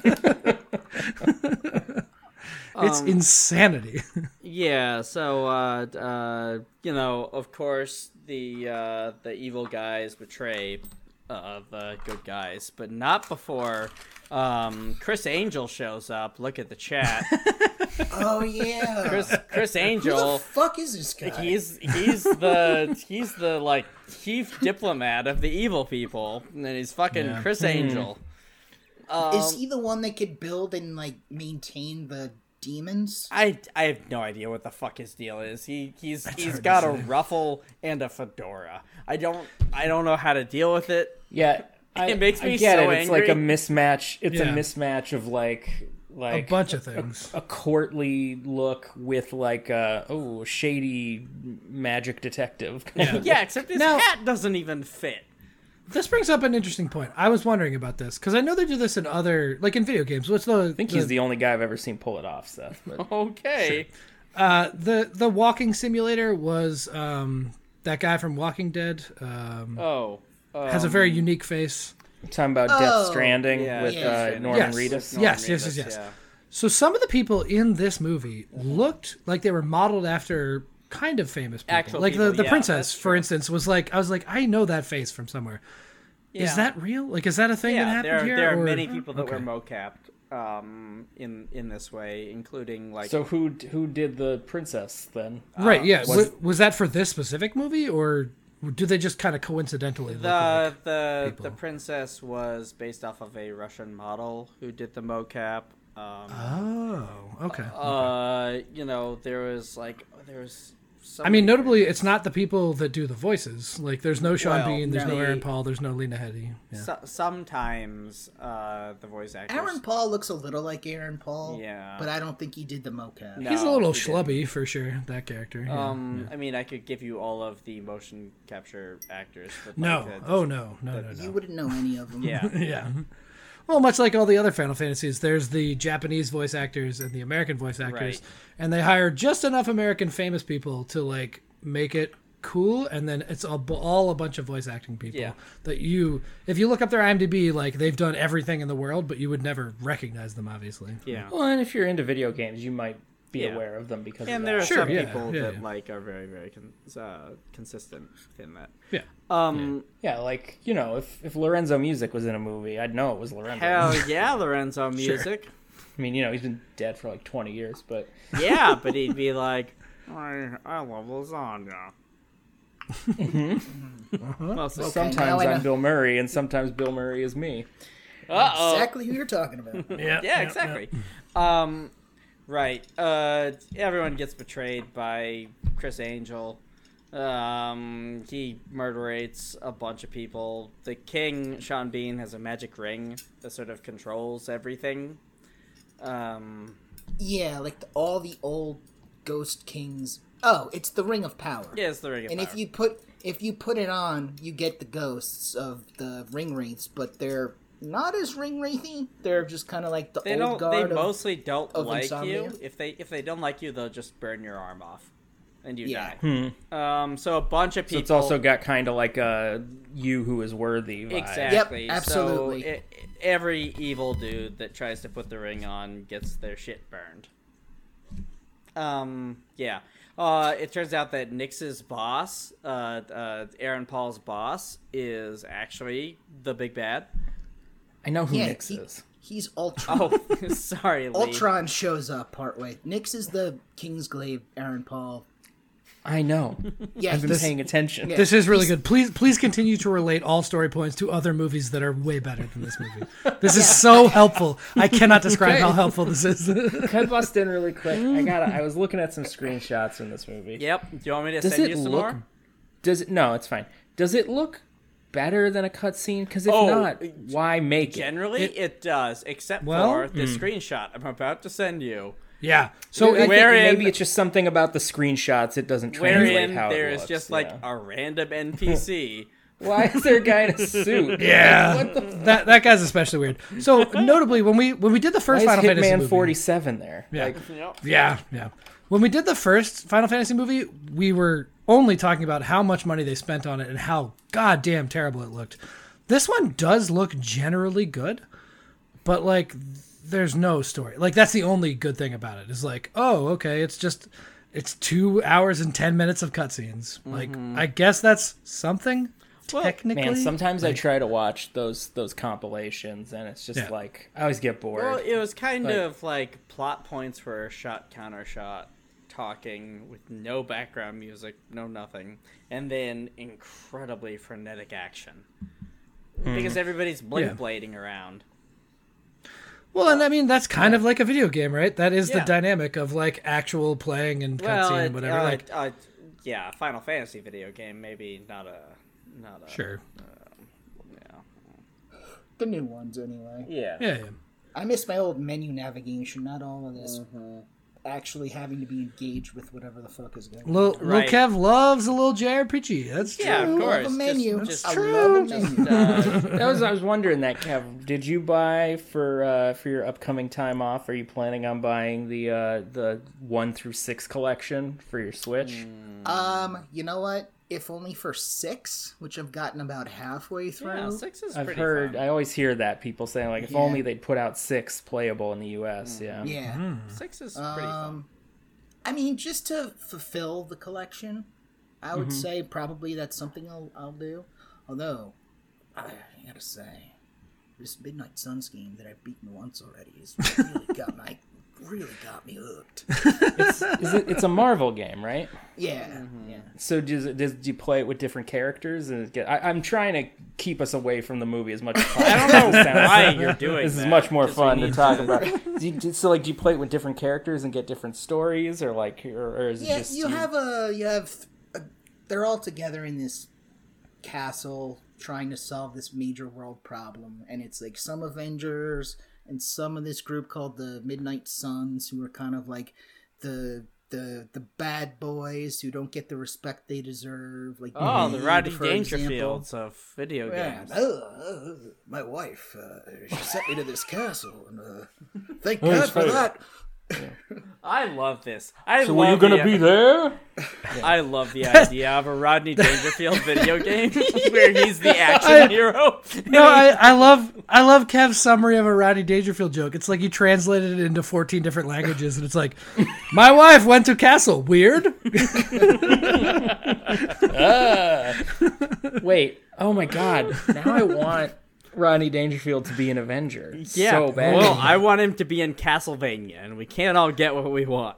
It's insanity. Yeah, so of course the evil guys betray the good guys, but not before Chris Angel shows up. Look at the chat. oh yeah, Chris who Angel. the fuck is this guy? He's the like chief diplomat of the evil people, and he's fucking Chris Angel. Is he the one that could build and like maintain the demons? I have no idea what the fuck his deal is. He's got a ruffle and a fedora. I don't know how to deal with it. Yeah. It makes me I get so it. It's like a angry. mismatch. It's a Yeah. mismatch of like A bunch of things. a courtly look with like a shady magic detective. Yeah, except his Now- hat doesn't even fit. This brings up an interesting point. I was wondering about this because I know they do this in other, like in video games. What's the? I think he's the only guy I've ever seen pull it off, Seth. But Okay. the walking simulator was that guy from Walking Dead. Has a very unique face. talking about Death Oh, Stranding yeah, with yeah. Norman Yes. Reedus. Yes. Yeah. So some of the people in this movie looked like they were modeled after kind of famous people. Actual like people, the yeah, princess, that's for true. instance, was like I was like I know that face from somewhere. Is Yeah. that real? Like, is that a thing that Yeah, happened here? there are or- many people that were Okay. mocapped in this way, including like So who did the princess then? Right? Yeah. was- Was that for this specific movie, or do they just kind of coincidentally look like the people? princess was based off of a Russian model who did the mocap. Oh, okay. There was. I mean, notably, it's not the people that do the voices. Like, there's no Sean Well, Bean, there's no the- Aaron Paul, there's no Lena Headey. Yeah. Sometimes the voice actors. Aaron Paul looks a little like Aaron Paul. Yeah. But I don't think he did the mocap. No, He's a little he didn't. schlubby for sure. That character. Yeah. I mean, I could give you all of the motion capture actors. But no. like, Oh no. No. You wouldn't know any of them. Yeah. Yeah. Well, much like all the other Final Fantasies, there's the Japanese voice actors and the American voice actors, Right. and they hire just enough American famous people to like make it cool, and then it's all a bunch of voice acting people Yeah. that if you look up their IMDb, like they've done everything in the world, but you would never recognize them, obviously. Yeah. Well, and if you're into video games, you might be Yeah. aware of them because And of there are that. Sure, some yeah, people yeah, that yeah. like are very, very consistent in that. Yeah. Yeah, like, you know, if Lorenzo Music was in a movie, I'd know it was Lorenzo. Hell yeah, Lorenzo Music. I mean, you know, he's been dead for like 20 years, but Yeah, but he'd be like, I love lasagna. Most of the sometimes now I know. I'm Bill Murray, and sometimes Bill Murray is me. Exactly who you're talking about. Yeah, exactly. Right. Everyone gets betrayed by Chris Angel. He murderates a bunch of people. The king, Sean Bean, has a magic ring that sort of controls everything. Yeah, like all the old Ghost Kings. Oh, it's the Ring of Power. Yeah, it's the ring of And power. if you put it on, you get the ghosts of the ring wraiths, but they're not as ring wraithy. They're just kind of like the They old don't. They guard. mostly don't of like Insomnia? you. If they don't like you, they'll just burn your arm off, and you Yeah. die. So a bunch of So people. it's also got kind of like a "you who is worthy" vibe. Exactly. Yep, absolutely. So every evil dude that tries to put the ring on gets their shit burned. Yeah. It turns out that Nyx's boss, Aaron Paul's boss, is actually the big bad. I know who Yeah, Nyx is. He's Ultron. Oh, sorry, Lee. Ultron shows up partway. Nyx is the Kingsglaive Aaron Paul. I know. Yeah, I've been paying attention. Yeah. This is really good. Please continue to relate all story points to other movies that are way better than this movie. This is so helpful. I cannot describe how helpful this is. Can I bust in really quick? I was looking at some screenshots from this movie. Yep. Do you want me to Does send it you some look? more? Does it? No, it's fine. Does it look better than a cutscene? Because if Oh, not, why make it? Generally, it does, except Well- for the screenshot I'm about to send you. Yeah. So I think Wherein- maybe it's just something about the screenshots. It doesn't translate Wherein how there it is looks, just like yeah. a random NPC. Why is there a guy in a suit? yeah, that guy's especially weird. So notably, when we did the Why first is Final Fantasy Hitman movie, 47 there? Yeah. Like, Yeah. When we did the first Final Fantasy movie, we were only talking about how much money they spent on it and how goddamn terrible it looked. This one does look generally good, but like there's no story. Like that's the only good thing about it. Is like, oh, okay, it's 2 hours and 10 minutes of cutscenes. Like I guess that's something technically. man, sometimes I try to watch those compilations, and it's just Yeah. like I always get bored. Well, it was kind Like- of like plot points for shot counter shot talking with no background music, no nothing, and then incredibly frenetic action because everybody's blink blading around. Well, and I mean that's kind of like a video game, right? That is the Yeah. dynamic of like actual playing and cutscene Well, and whatever. yeah, Final Fantasy video game, maybe not a Sure. Yeah. the new ones anyway. yeah. Yeah. I miss my old menu navigation, not all of this actually having to be engaged with whatever the fuck is going on. Lil Right. Kev loves a little JRPG. That's true. Yeah, of I course. love a menu. Just I true. love a menu. I was wondering that, Kev. Did you buy for your upcoming time off? Are you planning on buying the 1 through 6 collection for your Switch? You know what? If only for 6, which I've gotten about halfway through. Yeah, 6 is I've pretty heard. fun. I always hear that people saying like, if Yeah. only they'd put out 6 playable in the U.S. Yeah. Yeah. 6 is pretty fun. I mean, just to fulfill the collection, I would say probably that's something I'll do. Although, I gotta say, this Midnight Sun scheme that I've beaten once already has really got me hooked. It's a Marvel game, right? Yeah, yeah. So do you play it with different characters? And I'm trying to keep us away from the movie as much as possible. I don't know why you're doing This that. is much more Just we fun to need talk about. So, do you play it with different characters and get different stories, or or is it Yeah, just you have they're all together in this castle trying to solve this major world problem, and it's like some Avengers and some of this group called the Midnight Suns, who are kind of like the bad boys who don't get the respect they deserve. Like Oh, the Blade, Rodney for Dangerfields of video Yeah, games. my wife, she sent me to this castle, and thank God for that. I love this. So were you gonna be there? I love the idea of a Rodney Dangerfield video game where he's the action hero. No, I love Kev's summary of a Rodney Dangerfield joke. It's like he translated it into 14 different languages, and it's like, my wife went to castle. Weird. Wait. Oh my God. Now I want Rodney Dangerfield to be an Avenger. Yeah. So bad. Well, I want him to be in Castlevania, and we can't all get what we want.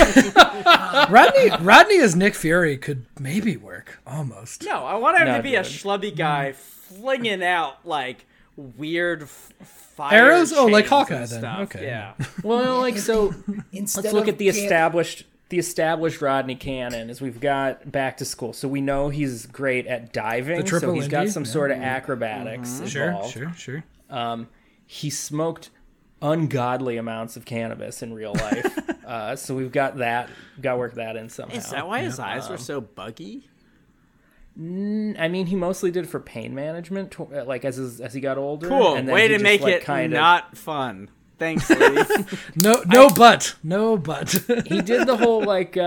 Rodney as Nick Fury could maybe work almost. No, I want him No, to be a dude. schlubby guy flinging out like weird fire Arrows? Oh, like chains Hawkeye and then. stuff. Okay. Yeah. Well, like so. Instead Let's look of at the Gan- established Rodney canon. Is we've got Back to School, so we know he's great at diving. The triple So he's got Indy, some yeah. sort of acrobatics involved. Sure. He smoked ungodly amounts of cannabis in real life. So we've got that. Got to work that in somehow. Is that why his eyes were so buggy? I mean, he mostly did for pain management, like as he got older. Cool. And then Way he to just, make like, it kinda- not fun. Thanks, Lee. No but. He did the whole like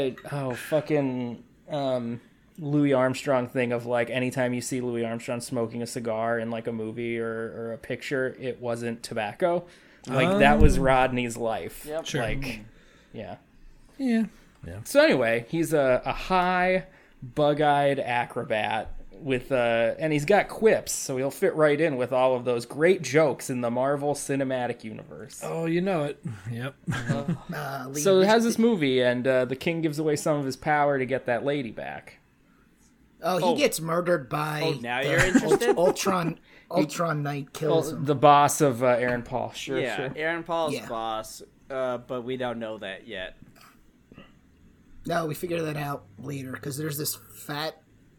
Louis Armstrong thing of like anytime you see Louis Armstrong smoking a cigar in like a movie or a picture, it wasn't tobacco. Like that was Rodney's life. Yep. Sure. Like, yeah. Yeah. So anyway, he's a high, bug-eyed acrobat with and he's got quips, so he'll fit right in with all of those great jokes in the Marvel Cinematic Universe. Oh, you know it. Yep. Lee, So it has this movie, and the king gives away some of his power to get that lady back. he gets murdered by. Oh, now you're interested? Ultron Knight kills him. The boss of Aaron Paul. Sure. Aaron Paul's Yeah. boss, but we don't know that yet. No, we figure that out later because there's this fat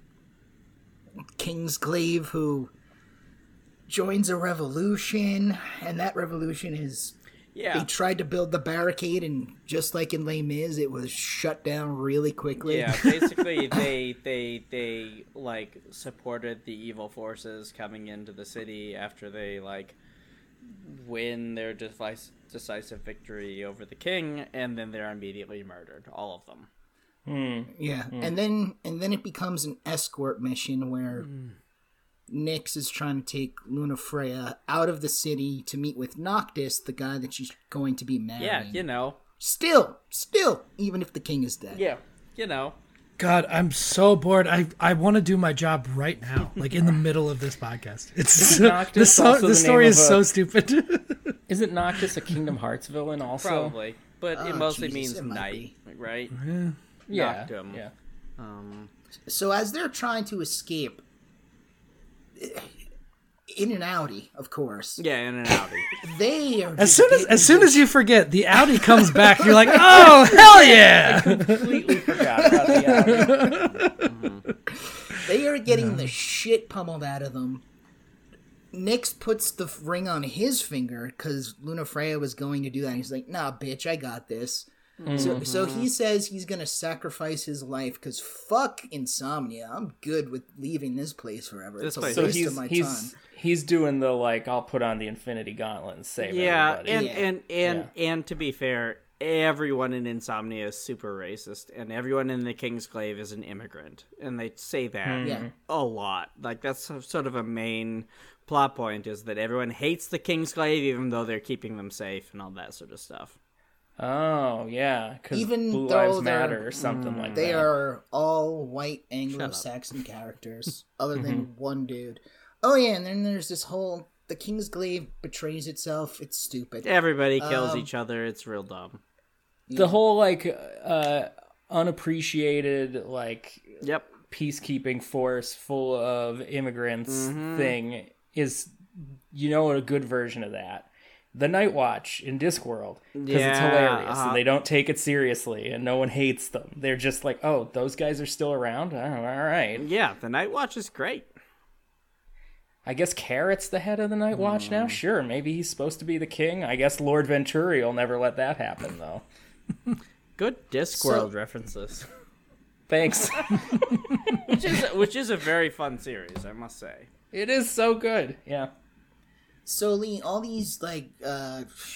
Kingsglaive who joins a revolution, and that revolution is Yeah. they tried to build the barricade, and just like in Les Mis, it was shut down really quickly. Yeah, basically they like supported the evil forces coming into the city after they like win their decisive victory over the king, and then they're immediately murdered, all of them. Yeah, and then it becomes an escort mission where Nyx is trying to take Luna Freya out of the city to meet with Noctis, the guy that she's going to be marrying. Yeah, you know. Still, even if the king is dead. Yeah, you know. God, I'm so bored. I want to do my job right now, like in the middle of this podcast. It's Noctis also the the story name is of so stupid. Isn't Noctis a Kingdom Hearts villain also? Probably. But it mostly Jesus, means it might night, right? Yeah. Noctum. Yeah. So as they're trying to escape, in an Audi, of course, Yeah, in an Audi. they are As soon as you forget, the Audi comes back. You're like, oh hell yeah! Completely forgot about the they are getting the shit pummeled out of them. Nyx puts the ring on his finger because Luna Freya was going to do that. And he's like, nah, bitch, I got this. So he says he's going to sacrifice his life because fuck Insomnia. I'm good with leaving this place forever. This It's a place- waste So of my time. he's doing the like I'll put on the Infinity Gauntlet and save Yeah, everybody. and to be fair, everyone in Insomnia is super racist, and everyone in the Kingsglaive is an immigrant, and they say that Yeah. a lot. Like that's sort of a main plot point is that everyone hates the Kingsglaive, even though they're keeping them safe and all that sort of stuff. Oh yeah, because Even Blue though Lives they're- Matter or something like They that. are all white Anglo-Saxon characters, other than one dude. Oh yeah, and then there's this whole the Kingsglaive betrays itself. It's stupid. Everybody kills each other. It's real dumb. The whole like unappreciated like Yep. peacekeeping force full of immigrants thing is, you know, a good version of that. The Night Watch in Discworld, because it's Yeah, hilarious and they don't take it seriously and no one hates them. They're just like, oh, those guys are still around? Oh, all right. Yeah, the Night Watch is great. I guess Carrot's the head of the Night Watch now? Sure, maybe he's supposed to be the king. I guess Lord Venturi will never let that happen, though. Good Discworld references. Thanks. which is a very fun series, I must say. It is so good. Yeah. So Lee, all these like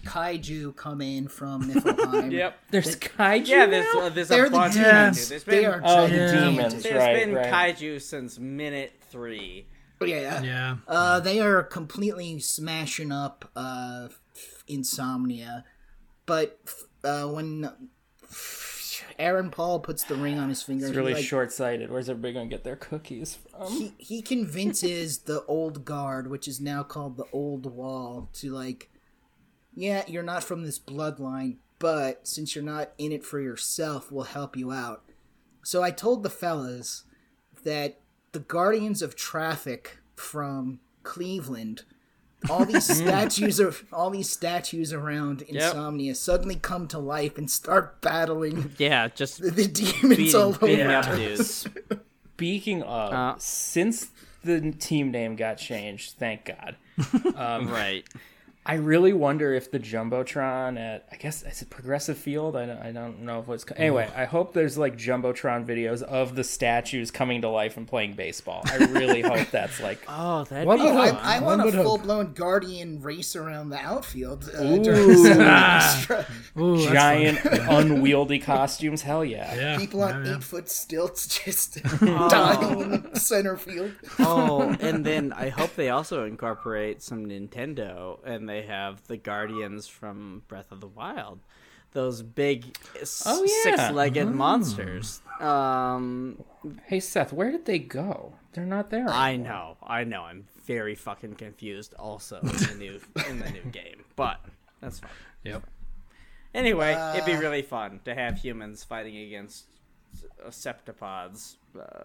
kaiju come in from Niflheim. Yep. There's kaiju. Yeah, now? there's They're a the bunch of demons. kaiju. There's They been, are Oh, the giant demons. there's Right, been right. kaiju since minute 3. Yeah. Yeah. They are completely smashing up Insomnia. But when Aaron Paul puts the ring on his finger, It's he, really like, short-sighted. Where's everybody gonna get their cookies from? he convinces the Old Guard, which is now called the Old Wall, to like, yeah, you're not from this bloodline, but since you're not in it for yourself, we'll help you out. So I told the fellas that the Guardians of Traffic from Cleveland, all these statues around Insomnia suddenly come to life and start battling Yeah, just the demons all over. beating up dudes. Speaking of, since the team name got changed, thank God. Right. I really wonder if the Jumbotron at, I guess, is it Progressive Field? I don't know if it's... Anyway, I hope there's, like, Jumbotron videos of the statues coming to life and playing baseball. I really hope that's, like... Oh, that'd What be would fun. hope? I One want a would hope. full-blown Guardian race around the outfield. Ooh. Ooh, that's giant, fun. unwieldy costumes. Hell yeah. Yeah. People on yeah. 8-foot stilts just dying in the center field. Oh, and then I hope they also incorporate some Nintendo, and they have the Guardians from Breath of the Wild. Those big Oh, yeah. six-legged monsters. Hey, Seth, where did they go? They're not there. I know. I'm very fucking confused also in the new game, but that's fine. Yep. Anyway, it'd be really fun to have humans fighting against septipods.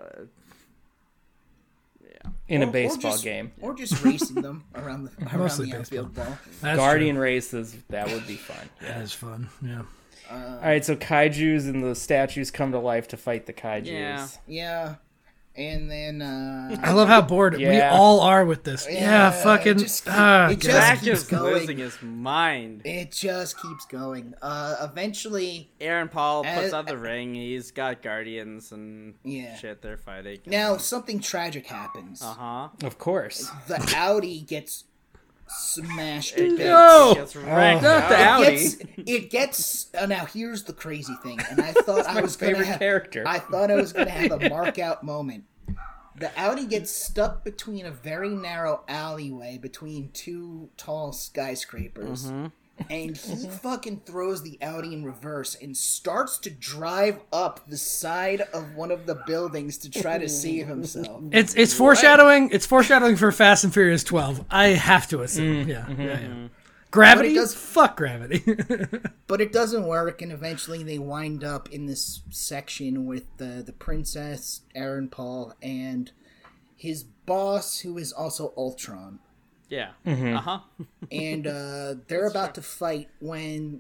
In a Or baseball just- game. Or just racing them around the Mostly outfield ball. That's Guardian true. races, that would be fun. That is fun. Yeah. All right, so kaijus and the statues come to life to fight the kaijus. Yeah. Yeah. And then... I love how bored we Yeah. all are with this. Yeah, fucking. it just God. keeps Zach is going. losing his mind. It just keeps going. Eventually... Aaron Paul puts As- on the ring. He's got guardians and Yeah. shit. They're fighting. Now, something tragic happens. Uh-huh. Of course. The Audi gets smashed to It bits. gets, gets wrecked not out. the Audi. It gets now here's the crazy thing, and I thought I my was gonna favorite have, character. I thought I was gonna have a mark out moment. The Audi gets stuck between a very narrow alleyway between two tall skyscrapers. And he fucking throws the Audi in reverse and starts to drive up the side of one of the buildings to try to save himself. It's foreshadowing. It's foreshadowing for Fast and Furious 12. I have to assume. Yeah. Gravity. But it does- Fuck gravity. But it doesn't work, and eventually they wind up in this section with the princess, Aaron Paul, and his boss, who is also Ultron. Yeah. Uh-huh. And they're about to fight when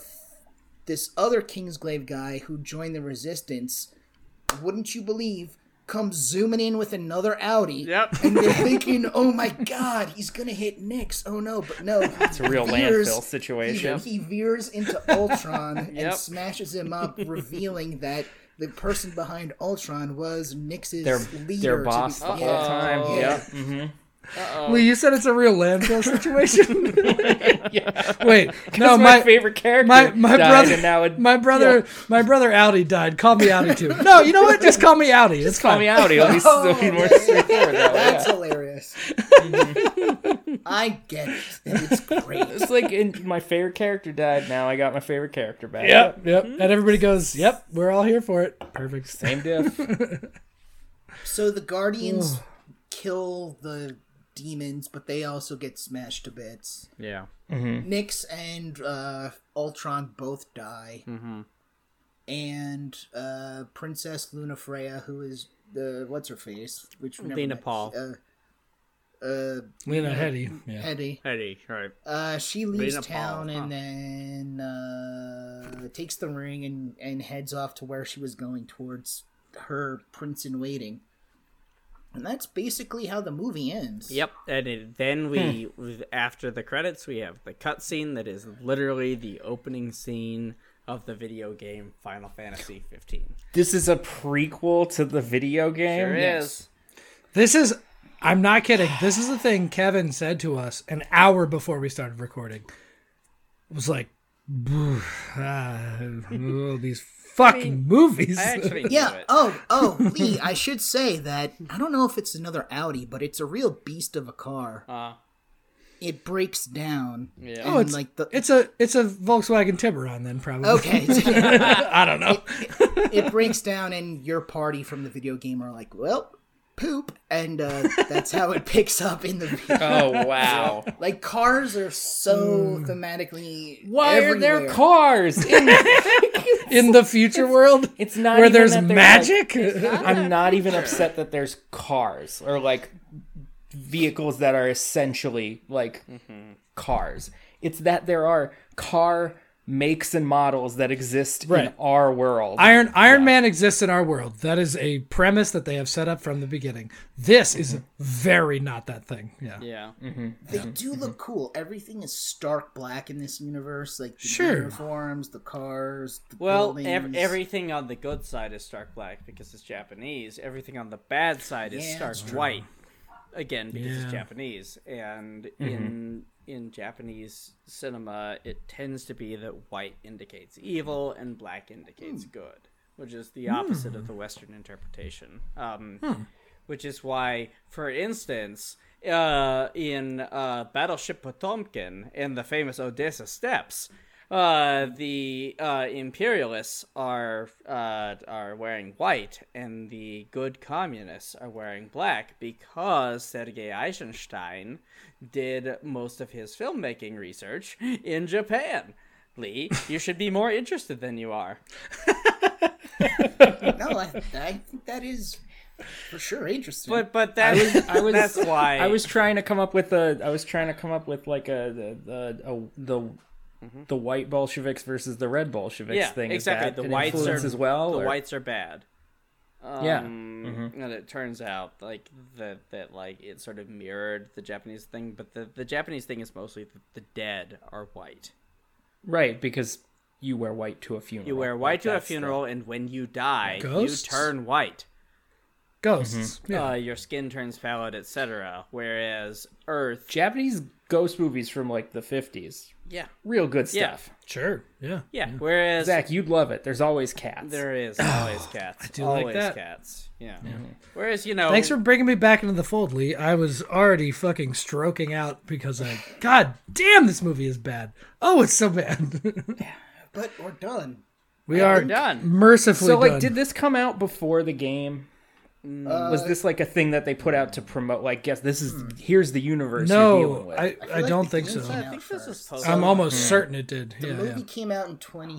this other Kingsglaive guy who joined the Resistance, wouldn't you believe, comes zooming in with another Audi. Yep. And they're thinking, oh my god, he's going to hit Nix. Oh no, but no. It's a real landfill situation. He veers into Ultron Yep. and smashes him up, revealing that the person behind Ultron was Nix's leader. Their to boss the- the whole yeah. time. Yeah. Yep. Mm-hmm. Lee, you said it's a real landfill situation. Wait, no, my favorite character my died, brother, and now it, my brother Audi died. Call me Audi too. No, you know what? Just call me Audi. It's call fine. me Audi. At least it'll be more straightforward that way. That's Yeah. hilarious. I get it. And it's great. It's like my favorite character died. Now I got my favorite character back. Yep. And everybody goes, "Yep, we're all here for it." Perfect. Same diff. So the Guardians kill the demons, but they also get smashed to bits. Yeah. Nyx and Ultron both die. Mm-hmm. And Princess Luna Freya, who is the what's her face? Which we never Lena met. Paul. Lena Headey. Yeah. Hetty. Eddie, right. She leaves Lena town Paul, and then takes the ring and heads off to where she was going towards her prince in waiting. And that's basically how the movie ends. Yep. And then we, after the credits, we have the cutscene that is literally the opening scene of the video game Final Fantasy 15. This is a prequel to the video game. Sure is. This is. I'm not kidding. This is the thing Kevin said to us an hour before we started recording. was like, these fucking movies. I actually knew Yeah. it. Oh, Lee, I should say that I don't know if it's another Audi, but it's a real beast of a car. It breaks down. Yeah. Oh, and, it's like the it's a Volkswagen Tiburon then probably. okay. I don't know. It breaks down, and your party from the video game are like, well, poop, and that's how it picks up in the video. Oh wow! Like cars are so thematically. Why are there everywhere. cars? In the future world, It's not where even there's that they're, magic. I'm not even upset that there's cars or like vehicles that are essentially like cars. It's that there are car makes and models that exist in Right. our world. Iron Man exists in our world. That is a premise that they have set up from the beginning. This is very not that thing. Yeah. Yeah. They do look cool. Everything is stark black in this universe, like the Sure. uniforms, the cars, the Well, buildings. everything on the good side is stark black because it's Japanese. Everything on the bad side is Yeah, stark that's true. white, again because Yeah. it's Japanese. And in Japanese cinema, it tends to be that white indicates evil and black indicates good, which is the opposite of the Western interpretation. Which is why, for instance, in Battleship Potemkin in the famous Odessa Steppes, the imperialists are wearing white, and the good communists are wearing black because Sergei Eisenstein did most of his filmmaking research in Japan. Lee, you should be more interested than you are. No, I think that is for sure interesting. But that's that's why I was trying to come up with like the white Bolsheviks versus the red Bolsheviks yeah, thing. exactly. Is that The an whites influence are as well. The or- whites are bad. Yeah. And it turns out like that like it sort of mirrored the Japanese thing, but the Japanese thing is mostly the dead are white. Right, because you wear white to a funeral. You wear white Like, to a that's the- funeral, and when you die, Ghosts? you turn white. Ghosts. Yeah. Your skin turns pallid, etc. Whereas Earth, Japanese ghost movies from like the 50s. yeah, Real good Yeah. stuff. Sure. Yeah. yeah. Whereas Zach, you'd love it. There's always cats. there is always cats. I do always like that. Cats. Yeah. Whereas Thanks for bringing me back into the fold, Lee. I was already fucking stroking out because God damn, this movie is bad. Oh, it's so bad. but we're done. We are done. mercifully So, like, done. did this come out before the game? Was this like a thing that they put out to promote? Like, guess this is here's the universe you're dealing No, with. I like don't the think game so. came I out think this is first. supposed I'm to. almost certain it did. The Yeah, movie yeah. came out in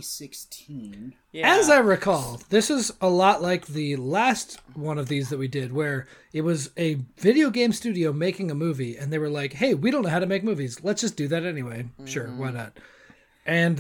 2016. Yeah. As I recall, this is a lot like the last one of these that we did, where it was a video game studio making a movie, and they were like, "Hey, we don't know how to make movies. Let's just do that anyway. Sure, why not?" And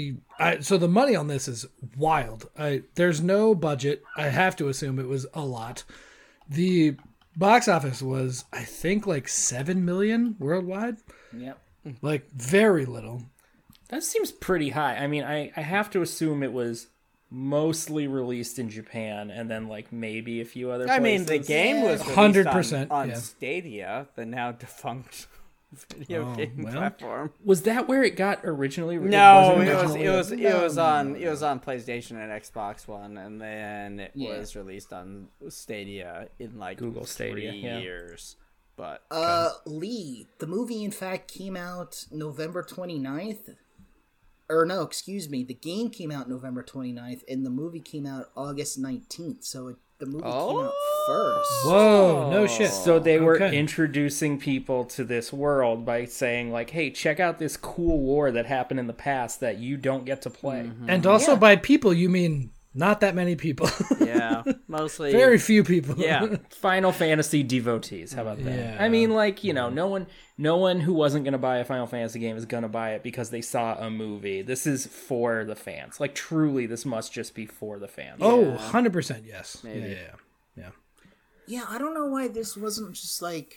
so the money on this is wild. There's no budget. I have to assume it was a lot. The box office was, I think, like 7 million worldwide. Yep. Like very little. That seems pretty high. I mean, I have to assume it was mostly released in Japan and then like maybe a few other places. I mean, the game was 100%, on yeah. Stadia, the now defunct video game well. platform. Was that where it got originally released? No, Wasn't it was No. on PlayStation and Xbox One, and then it Yeah. was released on Stadia in like Google Stadia, 3 yeah. years. But Lee, the movie in fact came out November 29th. Or no, excuse me, the game came out November 29th and the movie came out August 19th. So the movie came out first. Whoa, no shit. So they were Okay. introducing people to this world by saying like, "Hey, check out this cool lore that happened in the past that you don't get to play." And also Yeah. by people, you mean not that many people. yeah, mostly Very few people. yeah. Final Fantasy devotees. How about that? Yeah. I mean, like, you know, no one who wasn't going to buy a Final Fantasy game is going to buy it because they saw a movie. This is for the fans. Like, truly, this must just be for the fans. Oh, 100% yes. Maybe. Yeah. Yeah, I don't know why this wasn't just like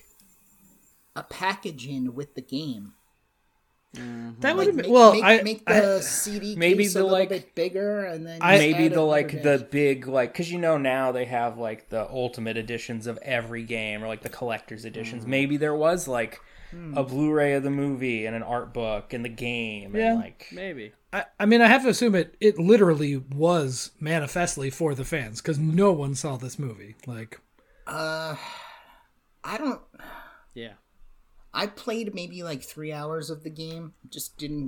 a package in with the game. That would Like, have been make the CD maybe case the, a little like- bit bigger, and then Maybe add the, like, another the disc. big, like, because you know now they have, like, the ultimate editions of every game or, like, the collector's editions. Maybe there was, like, a Blu-ray of the movie and an art book and the game. Yeah. And like, Maybe. I mean, I have to assume it literally was manifestly for the fans because no one saw this movie. Like, I don't. Yeah. I played maybe like 3 hours of the game. Just didn't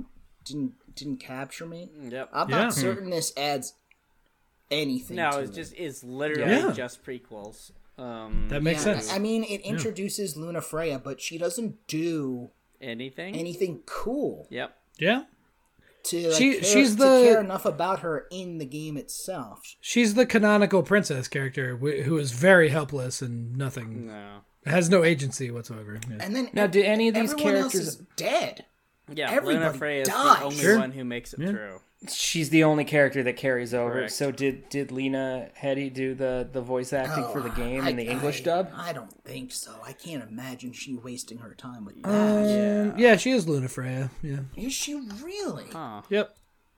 capture me. Yep. I'm Yeah. not certain this adds anything. No, to it's literally Yeah. just prequels. that makes sense. I mean, it introduces Luna Freya, but she doesn't do Anything? anything cool Yep. Yeah. to She's to the- care enough about her in the game itself. She's the canonical princess character who is very helpless and nothing. No. Has no agency whatsoever. Yeah. And then now, do any of these everyone else characters? is dead. Yeah, Everybody Luna Freya is dies. the only Sure. one who makes it through. She's the only character that carries over. Correct. So did Lena Headey do the voice acting for the game in the English dub? I don't think so. I can't imagine she wasting her time with that. Yeah, she is Luna Freya. Yeah. Is she really? Huh. Yep.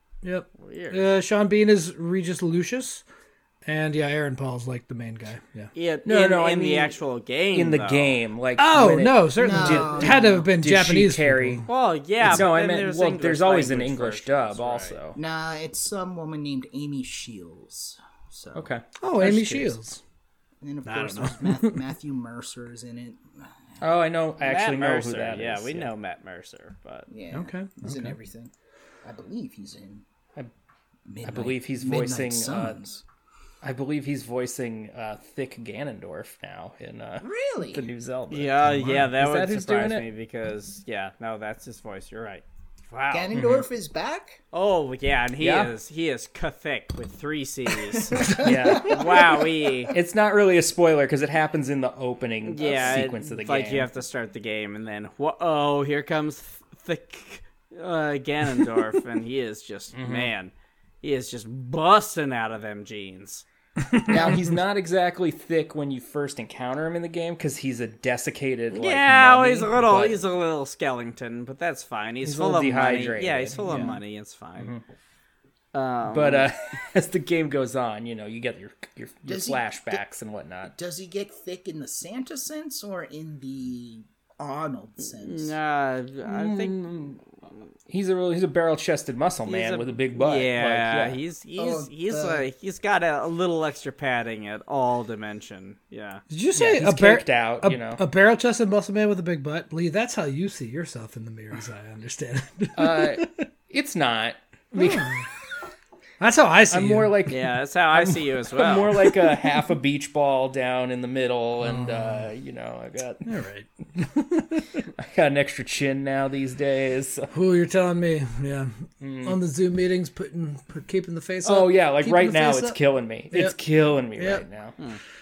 Weird. Sean Bean is Regis Lucius, and Aaron Paul's like the main guy. Yeah. Yeah, No, I in the mean, actual game. In the though. game, like Oh when it- no, certainly No. it had to have been did Japanese she carry? people. Well, yeah. No, but I then meant there's there's English always an language English versions, dub right. also. Nah, it's some woman named Amy Shields. So Okay. Oh, I was Amy curious. Shields. and then of I course don't there's Matthew Mercer's in it. Oh, I know. I actually Matt know Mercer, who that is. yeah, we know Matt Mercer, but Yeah. Okay, He's in okay. everything. I believe he's in. I believe he's Midnight voicing. Suns. I believe he's voicing Thick Ganondorf now in Really? the new Zelda. yeah, that Is that would who's surprise doing me because that's his voice. You're right. Wow. Ganondorf is back? Oh yeah, and he Yeah. is Kathick with 3 C's. Yeah. Wowee. It's not really a spoiler because it happens in the opening sequence of the game. Like you have to start the game, and then whoa, here comes Thick Ganondorf, and he is just man, he is just busting out of them jeans. Now he's not exactly thick when you first encounter him in the game because he's a descicated. Like, Yeah, mummy, he's a little skeleton, but that's fine. He's He's a full little of money. dehydrated, Yeah, he's full of yeah. money. It's fine. But as the game goes on, you get your Does he- flashbacks and whatnot. Does he get thick in the Santa sense or in the Arnold sense? I think He's a barrel-chested muscle man with a big butt. Yeah, Like, he's got a little extra padding at all dimension. Yeah. Did you say he's caked out, a barrel-chested muscle man with a big butt? Lee, that's how you see yourself in the mirror, as I understand it. It's not. That's how I see I'm you. more like Yeah, that's how I see you as well. I'm more like a half a beach ball down in the middle, and I got All right. an extra chin now these days. So. Ooh, you're telling me, yeah. On the Zoom meetings, keeping the face up. Oh yeah, like keeping right the now face it's up. killing me. It's Yep. killing me Yep. right now.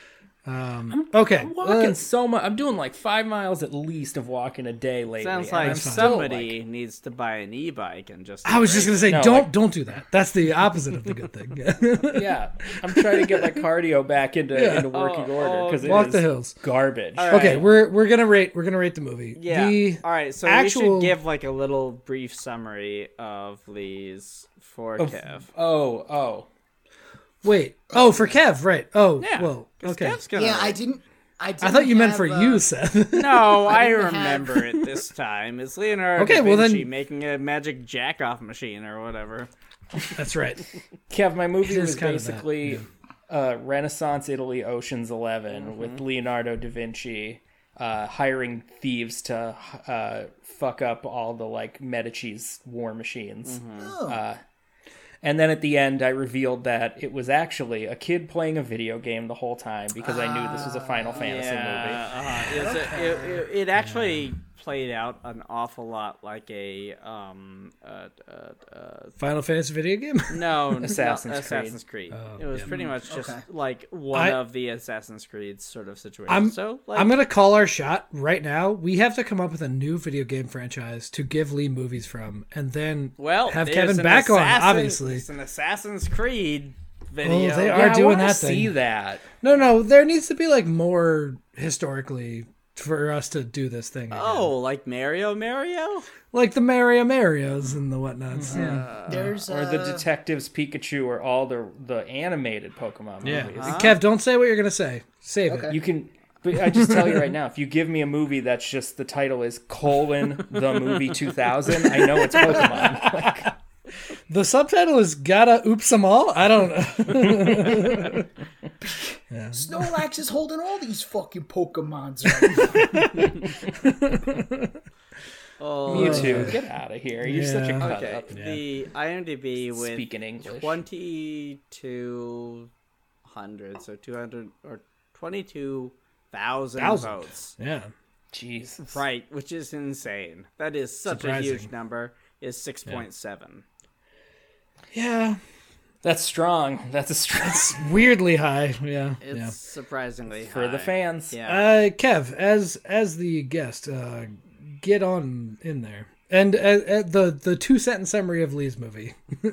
Okay. Walking so much. I'm doing like 5 miles at least of walking a day lately. Sounds and like I'm still, somebody needs to buy an e-bike and just. I was just gonna say, No, don't do that. That's the opposite of the good thing. yeah, I'm trying to get my cardio back into working order because Walk the hills. garbage. All right. Okay, we're gonna rate the movie. Yeah. The All right. So we should give like a little brief summary of Lee's for Kev. Oh, wait. Oh, for Kev, right? Oh, Yeah. well, 'cause okay. Kev's gonna Yeah, I rate. didn't. I I thought you meant have, for you, Seth. No, I didn't have- remember it this time. It's Leonardo Okay, da well Vinci then- making a magic jack-off machine or whatever. That's right. Kev, my movie It is was kind of that, basically Renaissance Italy Ocean's 11 with Leonardo da Vinci hiring thieves to fuck up all the like Medici's war machines. And then at the end, I revealed that it was actually a kid playing a video game the whole time because I knew this was a Final Fantasy movie. It actually played out an awful lot like a Final Fantasy video game. Assassin's Creed. It was pretty much just Okay. like one of the Assassin's Creed sort of situations. I'm gonna call our shot right now. We have to come up with a new video game franchise to give Lee movies from, and then have there's Kevin an back on. Assassin- Obviously, it's an Assassin's Creed video. Oh, they Yeah, are I doing wanna that see thing. that. No, there needs to be like more historically for us to do this thing. Again. Oh, like Mario? like the Marios and the whatnots. Yeah. There's Or the Detectives Pikachu or all the animated Pokemon movies. Kev, don't say what you're gonna say. Save Okay. it. You can But I just tell you right now, if you give me a movie that's just the title is : the movie 2000, I know it's Pokemon. Like, The subtitle is Gotta Oops 'em All? I don't know. Snorlax is holding all these fucking Pokemons right now. Oh, Mewtwo, get out of here. You're such a cut okay. up. The IMDb with Speaking English. 2,200, so 200 or 22,000 Thousand. votes. Yeah. Jesus. Right, which is insane. That is such Surprising. a huge number. Is 6.7. Yeah. That's strong. That's a strong Weirdly high. Yeah. It's surprisingly high. for the fans. Yeah. Kev, as the guest, get on in there. And the 2-sentence summary of Lee's movie.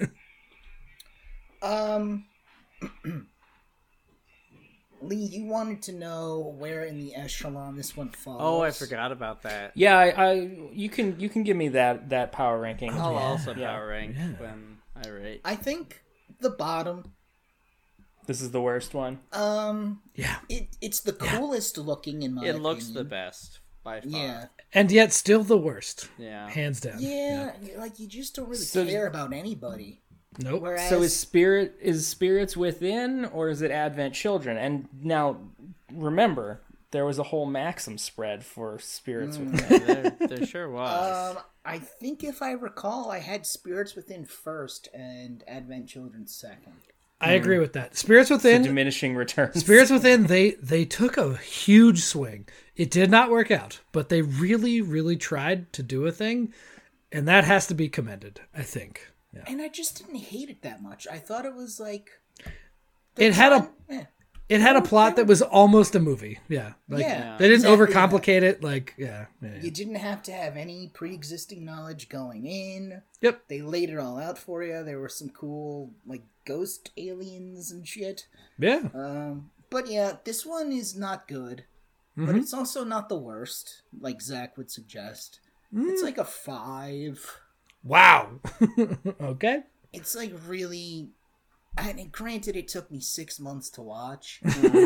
Lee, you wanted to know where in the echelon this one falls. Oh, I forgot about that. Yeah, I you can give me that power ranking. I'll also power rank when I rate. I think the bottom. This is the worst one. Yeah. It's the coolest looking in my opinion. It looks the best by far. Yeah. And yet still the worst. Yeah. Hands down. Yeah, like you just don't really So- care about anybody. Nope. Whereas, So is Spirits Within, or is it Advent Children? And now, remember, there was a whole Maxim spread for Spirits Within. There sure was. I think if I recall, I had Spirits Within first and Advent Children second. I agree with that. Spirits The Within. diminishing returns. Spirits Within. They took a huge swing. It did not work out, but they really, really tried to do a thing, and that has to be commended, I think. Yeah. And I just didn't hate it that much. I thought it was like It had a plot that was almost a movie. Yeah. Like, Yeah, they didn't exactly overcomplicate it. Like, yeah. You didn't have to have any pre-existing knowledge going in. Yep. They laid it all out for you. There were some cool like ghost aliens and shit. Yeah. But yeah, this one is not good. But it's also not the worst, like Zach would suggest. It's like a 5. Wow. Okay. It's like really. And granted, it took me 6 months to watch.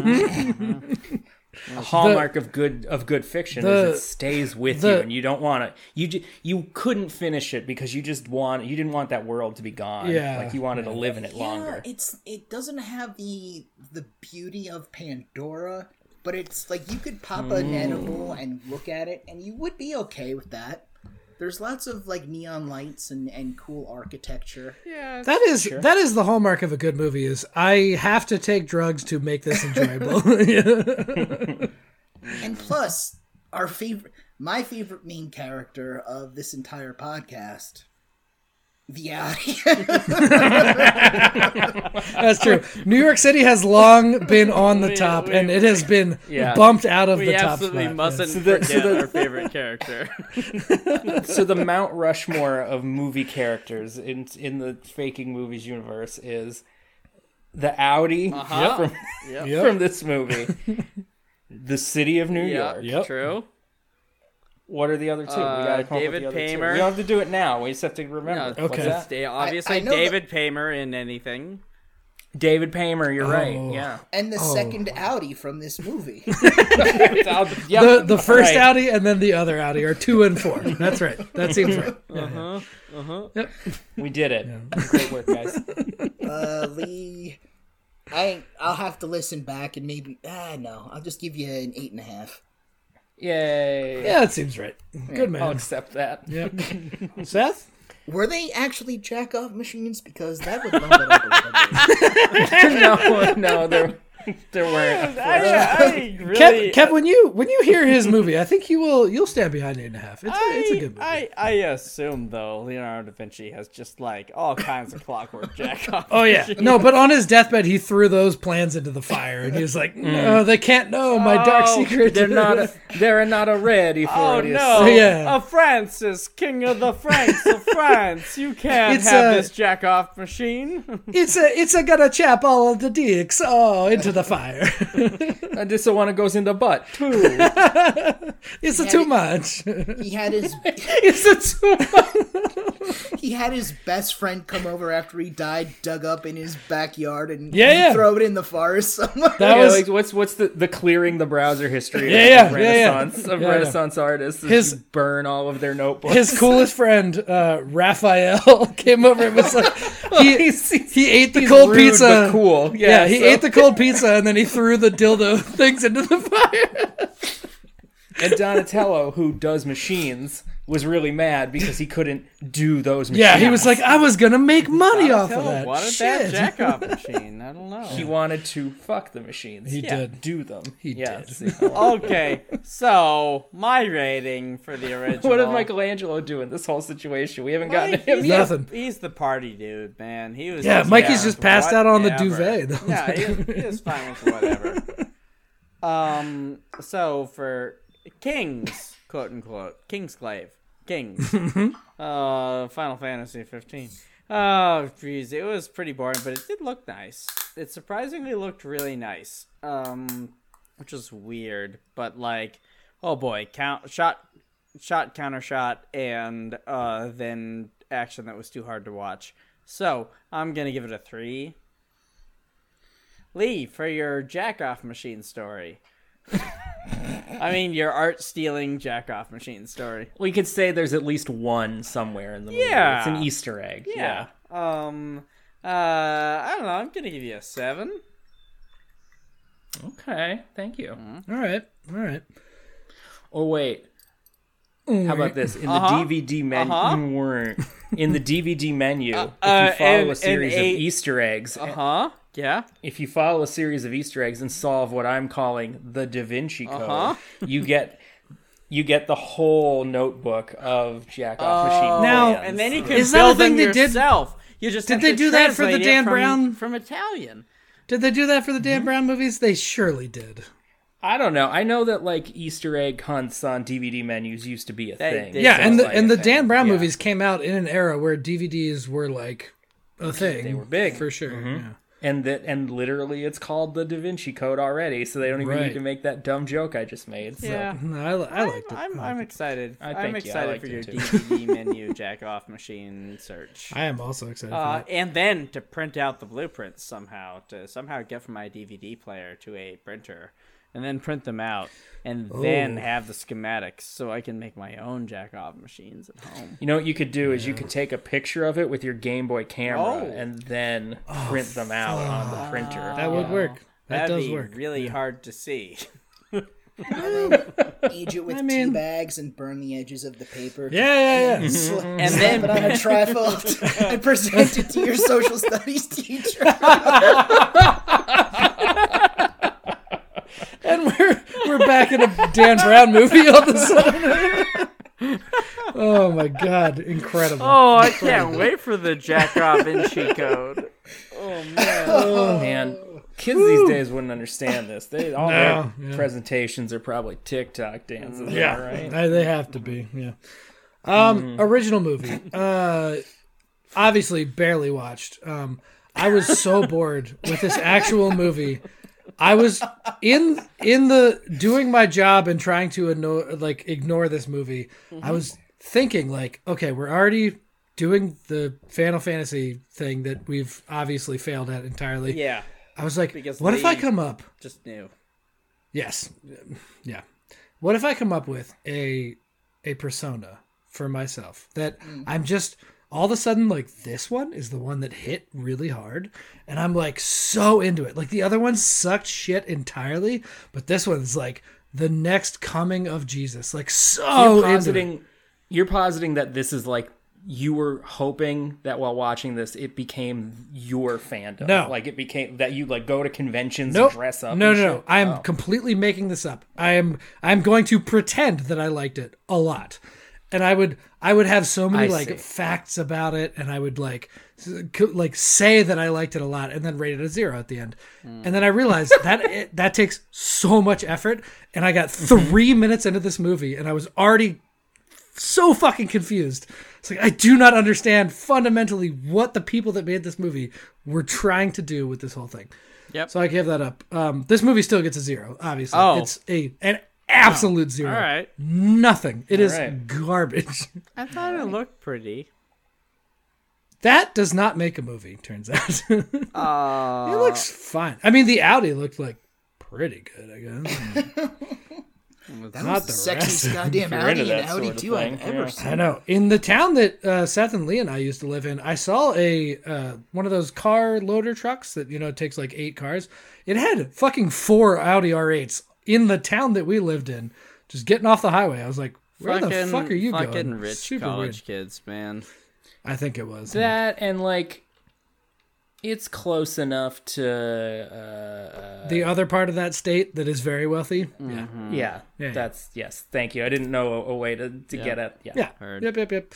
A hallmark of good fiction is it stays with you, and you don't want to. You couldn't finish it because you didn't want that world to be gone. Yeah. Like you wanted to live in it longer. It doesn't have the beauty of Pandora, but it's like you could pop an edible and look at it, and you would be okay with that. There's lots of like neon lights and cool architecture. Yeah. That is the hallmark of a good movie is I have to take drugs to make this enjoyable. And plus, my favorite main character of this entire podcast, the Audi. That's true. New York City has long been on the top, and it has been bumped out of We the top absolutely spot. mustn't So the- forget our favorite character. So the Mount Rushmore of movie characters in the Faking Movies universe is the Audi from this movie, the city of New York. Yep. True. What are the other two? We gotta come up with David the other two. Paymer. We don't have to do it now. We just have to remember. No, Okay. What's that? Obviously, I know David Paymer in anything. David Paymer. You're right. Oh. Yeah. And the second Audi from this movie. The first Audi and then the other Audi are 2 and 4. That's right. That seems right. Yep. We did it. Great work, guys. Lee, I'll have to listen back and maybe no, I'll just give you an 8.5. Yay. Yeah, that seems right. Good I'll man. accept that. Yep. Seth? Were they actually jack-off machines? Because that would bump it up a little bit. No, there weren't. I really, Kev, when you hear his movie, I think you'll stand behind 8.5. It's a good movie. I assume though Leonardo da Vinci has just like all kinds of clockwork jack off. Oh yeah, no, but on his deathbed, he threw those plans into the fire, and he was like, "No, they can't know my dark secret." They're not ready for Oh it. no! Yeah. Francis, King of the Franks of France, you can't It's have a- this jack off machine. It's a gonna chap all of the dicks into the fire. This one goes in the butt too. It's too much. He had his It's too much. He had his best friend come over after he died, dug up in his backyard, and Yeah. throw it in the forest somewhere. That Yeah, was like what's the clearing the browser history Yeah, of yeah, Renaissance yeah. of Yeah, Renaissance artists? Is His- you burn all of their notebooks. his coolest friend, Raphael, came over and was like, he ate the He's cold rude, pizza. but cool. Yeah, he so- ate the cold pizza and then he threw the dildo things into the fire. And Donatello, who does machines, was really mad because he couldn't do those machines. Yeah, he was like, I was gonna make money off of that. Wanted Shit. that jack-off machine. I don't know. He wanted to fuck the machines. He did. Do them. He yeah, did. see. Okay, so my rating for the original. What did Michelangelo do in this whole situation? We haven't gotten to him He's yet. Nothing. He's the party dude, man. He was. Yeah, just Mikey's down just with passed out on the whatever. duvet. Yeah, he was fine with whatever. So for Kings, quote unquote, Kingsglaive, Kings, Final Fantasy 15. Oh, jeez, it was pretty boring, but it did look nice. It surprisingly looked really nice, which was weird. But like, oh boy, shot, counter shot, and then action that was too hard to watch. So I'm gonna give it a 3. Lee, for your jack-off machine story. I mean, your art-stealing jack-off machine story. We could say there's at least one somewhere in the movie. Yeah. It's an Easter egg. Yeah. I don't know. I'm gonna give you a 7. Okay. Thank you. All right. Or wait. How about this? In the DVD menu, in the DVD menu, if you follow a series of Easter eggs, Yeah. if you follow a series of Easter eggs and solve what I'm calling the Da Vinci Code, you get the whole notebook of jack-off machine Now- plans. And then you can Is that a build thing them they did? yourself. You just Did have they to do that for the translate it Dan from- Brown? from Italian? Did they do that for the Dan Brown movies? They surely did. I don't know. I know that like Easter egg hunts on DVD menus used to be a thing. they- Yeah, So and it's the like and a the thing. Dan Brown Yeah. movies came out in an era where DVDs were like a thing. They were big. for sure. Yeah. And literally it's called the Da Vinci Code already, so they don't even Right. need to make that dumb joke I just made. So. Yeah. No, I liked it. I'm excited. I I'm think, yeah, I excited liked for it your too. DVD menu jack-off machine search. I am also excited for that. And then to print out the blueprints somehow, to somehow get from my DVD player to a printer, and then print them out, and then have the schematics so I can make my own jack-off machines at home. You know what you could do is you could take a picture of it with your Game Boy camera Oh. and then print them out on the printer. That would work. That That'd does be work. really hard to see. Age it with I mean- tea bags and burn the edges of the paper. Yeah. And Slap then it on a trifold and present it to your social studies teacher. And we're back in a Dan Brown movie all of a sudden. Oh my god, incredible. oh, I can't wait for the jack-off Vinci Code. Oh man. Oh man, kids these days wouldn't understand this. All No, their yeah. presentations are probably TikTok dances. Yeah, right. they have to be. Yeah. Original movie. Obviously, barely watched. I was so bored with this actual movie. I was in the doing my job and trying to ignore this movie. I was thinking like, okay, we're already doing the Final Fantasy thing that we've obviously failed at entirely. Yeah, I was like, Because what if I Lee- come up? just new. Yes. Yeah. What if I come up with a persona for myself that I'm just all of a sudden like this one is the one that hit really hard and I'm like so into it. Like the other ones sucked shit entirely, but this one's like the next coming of Jesus. Like so into it. You're positing that this is like you were hoping that while watching this it became your fandom. No. Like it became that you like go to conventions Nope. and dress up. No, and no, no. shit? I am Oh. completely making this up. I'm going to pretend that I liked it a lot. And I would have so many I like see. facts about it, and I would like say that I liked it a lot, and then rate it a 0 at the end. And then I realized that that takes so much effort, and I got 3 minutes into this movie, and I was already so fucking confused. It's like I do not understand fundamentally what the people that made this movie were trying to do with this whole thing. Yep. So I give that up. This movie still gets a 0. Obviously, Oh. it's an absolute 0. All right. Nothing. It is right. garbage. I thought it looked pretty. That does not make a movie, turns out. It Uh, looks fine. I mean, the Audi looked like pretty good, I guess. That Not was the the sexiest rest. goddamn If you're into Audi and that Audi sort of 2 I've thing, ever yeah. seen. I know. In the town that Seth and Lee and I used to live in, I saw a one of those car loader trucks that, takes like 8 cars. It had fucking 4 Audi R8s in the town that we lived in, just getting off the highway. I was like, where the fuck are you fucking going? rich Super college weird. kids, man. I think it was. That and like, it's close enough to. The other part of that state that is very wealthy. Yeah, Yeah. that's yes. Thank you. I didn't know a way to get at. Yeah. Yeah. Heard. Yep.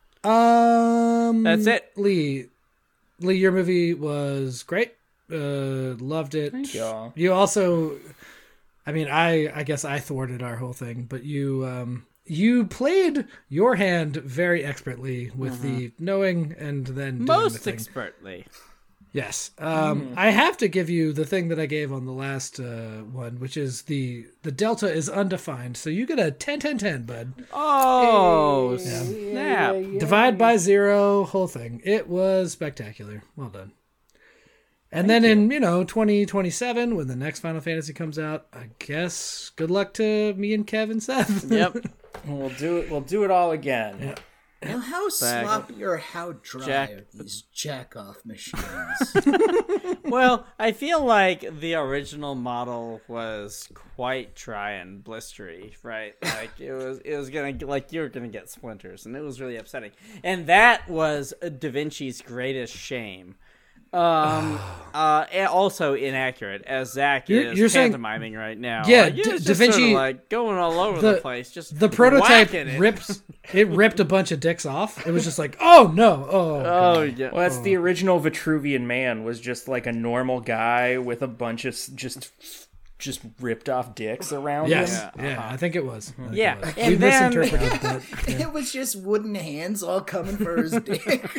That's it. Lee, your movie was great. Loved it. Thank y'all. You also, I mean, I guess I thwarted our whole thing, but you played your hand very expertly with the knowing and then doing the Most thing. expertly. Yes. I have to give you the thing that I gave on the last one, which is the delta is undefined. So you get a 10-10-10, bud. Oh, snap. Divide by 0, whole thing. It was spectacular. Well done. And then in, 2027, when the next Final Fantasy comes out, I guess good luck to me and Kev and Seth. Yep. We'll do it all again. Yeah. Now, how sloppy or how dry are these jack-off machines? Well, I feel like the original model was quite dry and blistery, right? Like it was gonna, like, you were gonna get splinters, and it was really upsetting. And that was Da Vinci's greatest shame. And also inaccurate, as Zach is you're saying- pantomiming right now. Yeah, Like, it was Da just sort of, Vinci- like going all over the place. Just The prototype whacking it. ripped a bunch of dicks off. It was just like, oh no, Oh God. yeah. Well, that's the original Vitruvian Man was just like a normal guy with a bunch of just ripped off dicks around Yes, him. yeah, I think it was. Yeah, we and then misinterpreted that. Yeah. It was just wooden hands all coming for his dick.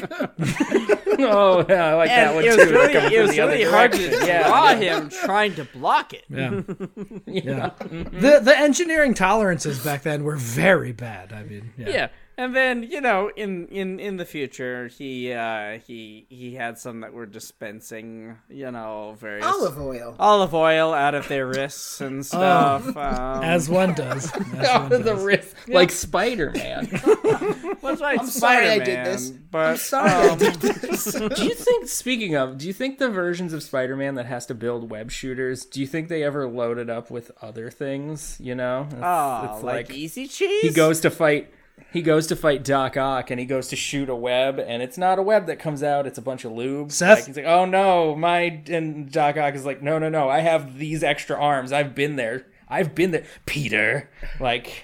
Oh, yeah, I like that And one it too. was to come really, it from was the other really hard to direction. draw him trying to block it. Yeah. Yeah. The engineering tolerances back then were very bad. I mean, Yeah, and then in the future, he had some that were dispensing various Olive oil. out of their wrists and stuff. as one does. Out of the wrist, like Spider-Man. was like I'm sorry I Spider-Man, did this. but I'm sorry I did this. Do you think, speaking of, do you think the versions of Spider-Man that has to build web shooters, do you think they ever load it up with other things? It's like Easy Cheese. he goes to fight Doc Ock, and he goes to shoot a web, and it's not a web that comes out; it's a bunch of lube. Seth? Like, he's like, "Oh no, and Doc Ock is like, no, I have these extra arms. I've been there, Peter." Like,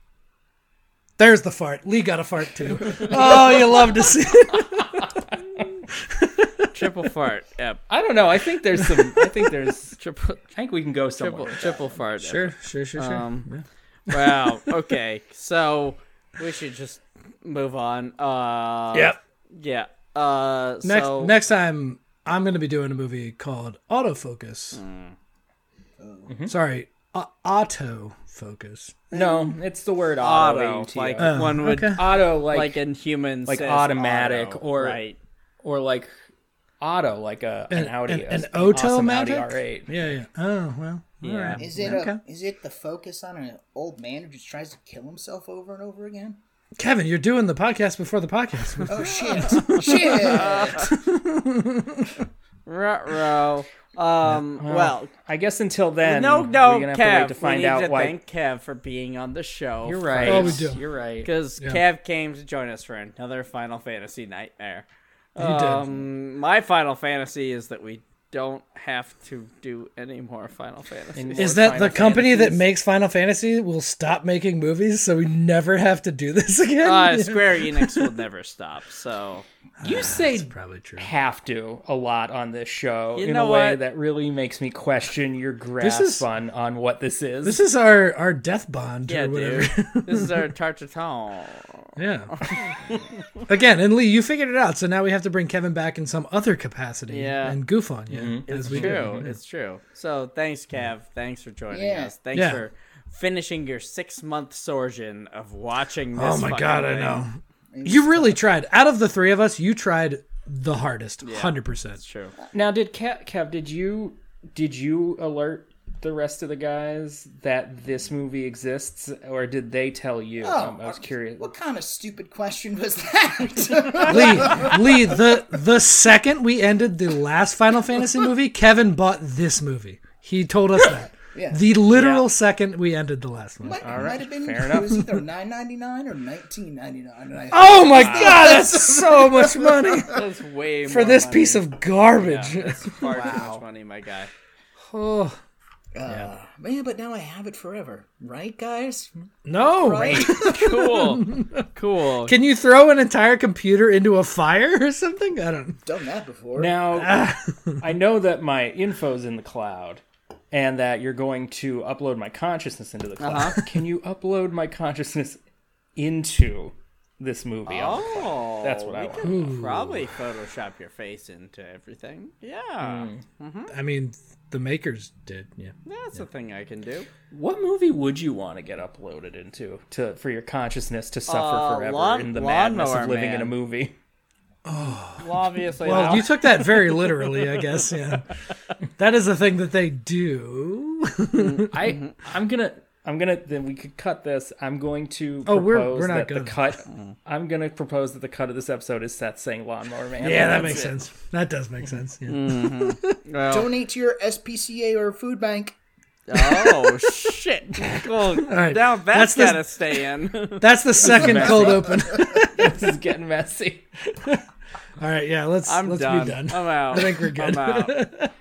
There's the fart. Lee got a fart too. Oh, you love to see it. triple fart. Yep. I don't know. I think there's some. I think we can go somewhere. Triple fart. Sure. Wow. Okay. So we should just move on. Yep. Yeah. Next time, I'm going to be doing a movie called Autofocus. Sorry, Autofocus. No, it's the word auto, auto. like Oh, one would, okay. auto, like in humans, like says automatic, auto, or right. or like auto, like an Audi, An awesome automatic? Audi R8. Yeah. Oh, well. Yeah. All right. Is it Okay. is it the focus on an old man who just tries to kill himself over and over again? Kevin, you're doing the podcast before the podcast. Oh shit! Ruh-roh. Well, I guess until then, no, we're gonna have to Kev. wait to find we need out to why. thank Kev for being on the show. You're right. Oh, we do. You're right. Because Kev came to join us for another Final Fantasy nightmare. did. My Final Fantasy is that we don't have to do any more Final Fantasies. Is that Final the company that Fantasies? makes Final Fantasy will stop making movies so we never have to do this again? Square Enix will never stop, so... You say Probably true. have to a lot on this show You in know a way what? that really makes me question your grasp on what this is. This is our death bond Yeah, or whatever. dude. This is our Tartaton. Yeah. Again, and Lee, you figured it out, so now we have to bring Kevin back in some other capacity and goof on you. It's as we true. do. It's true. So thanks, Kev. Thanks for joining Yeah. us. Thanks Yeah. for finishing your 6-month sojourn of watching this. Oh my fucking god, I thing. know. You really tried. Out of the three of us, you tried the hardest, 100%. True. Now, did Kev, did you alert the rest of the guys that this movie exists, or did they tell you? I was curious. What kind of stupid question was that? Lee, the second we ended the last Final Fantasy movie, Kevin bought this movie. He told us that. Yeah. The literal second we ended the last one. Might have been. It was either $9.99 or $19.99. Oh my god, that's so much money That's way more for this money. piece of garbage. Yeah, that's far too much money, my guy. Oh Man, but now I have it forever, right, guys? no! Right? Cool. Can you throw an entire computer into a fire or something? I don't. Done that before. Now, I know that my info's in the cloud, and that you're going to upload my consciousness into the cloud. Can you upload my consciousness into this movie? Oh, That's what I we want. could probably Photoshop your face into everything. Yeah, I mean, the makers did. Yeah. that's a thing I can do. What movie would you want to get uploaded into for your consciousness to suffer forever in the madness of Lawnmower living in Man. a movie? Well, obviously, Well, no. you took that very literally, I guess. Yeah, that is a thing that they do. I'm gonna. Then we could cut this. I'm going to Oh, propose we're not that the gonna. cut. I'm gonna propose that the cut of this episode is Seth saying "Lawnmower Man." Yeah, that That's makes it. sense. That does make sense. Yeah. Well, Donate to your SPCA or food bank. oh shit! Well, right, now that's that's the- gotta stay in. That's the second cold open. This is getting messy. All right, yeah, let's I'm be done. done. I'm out. I think we're good. I'm out.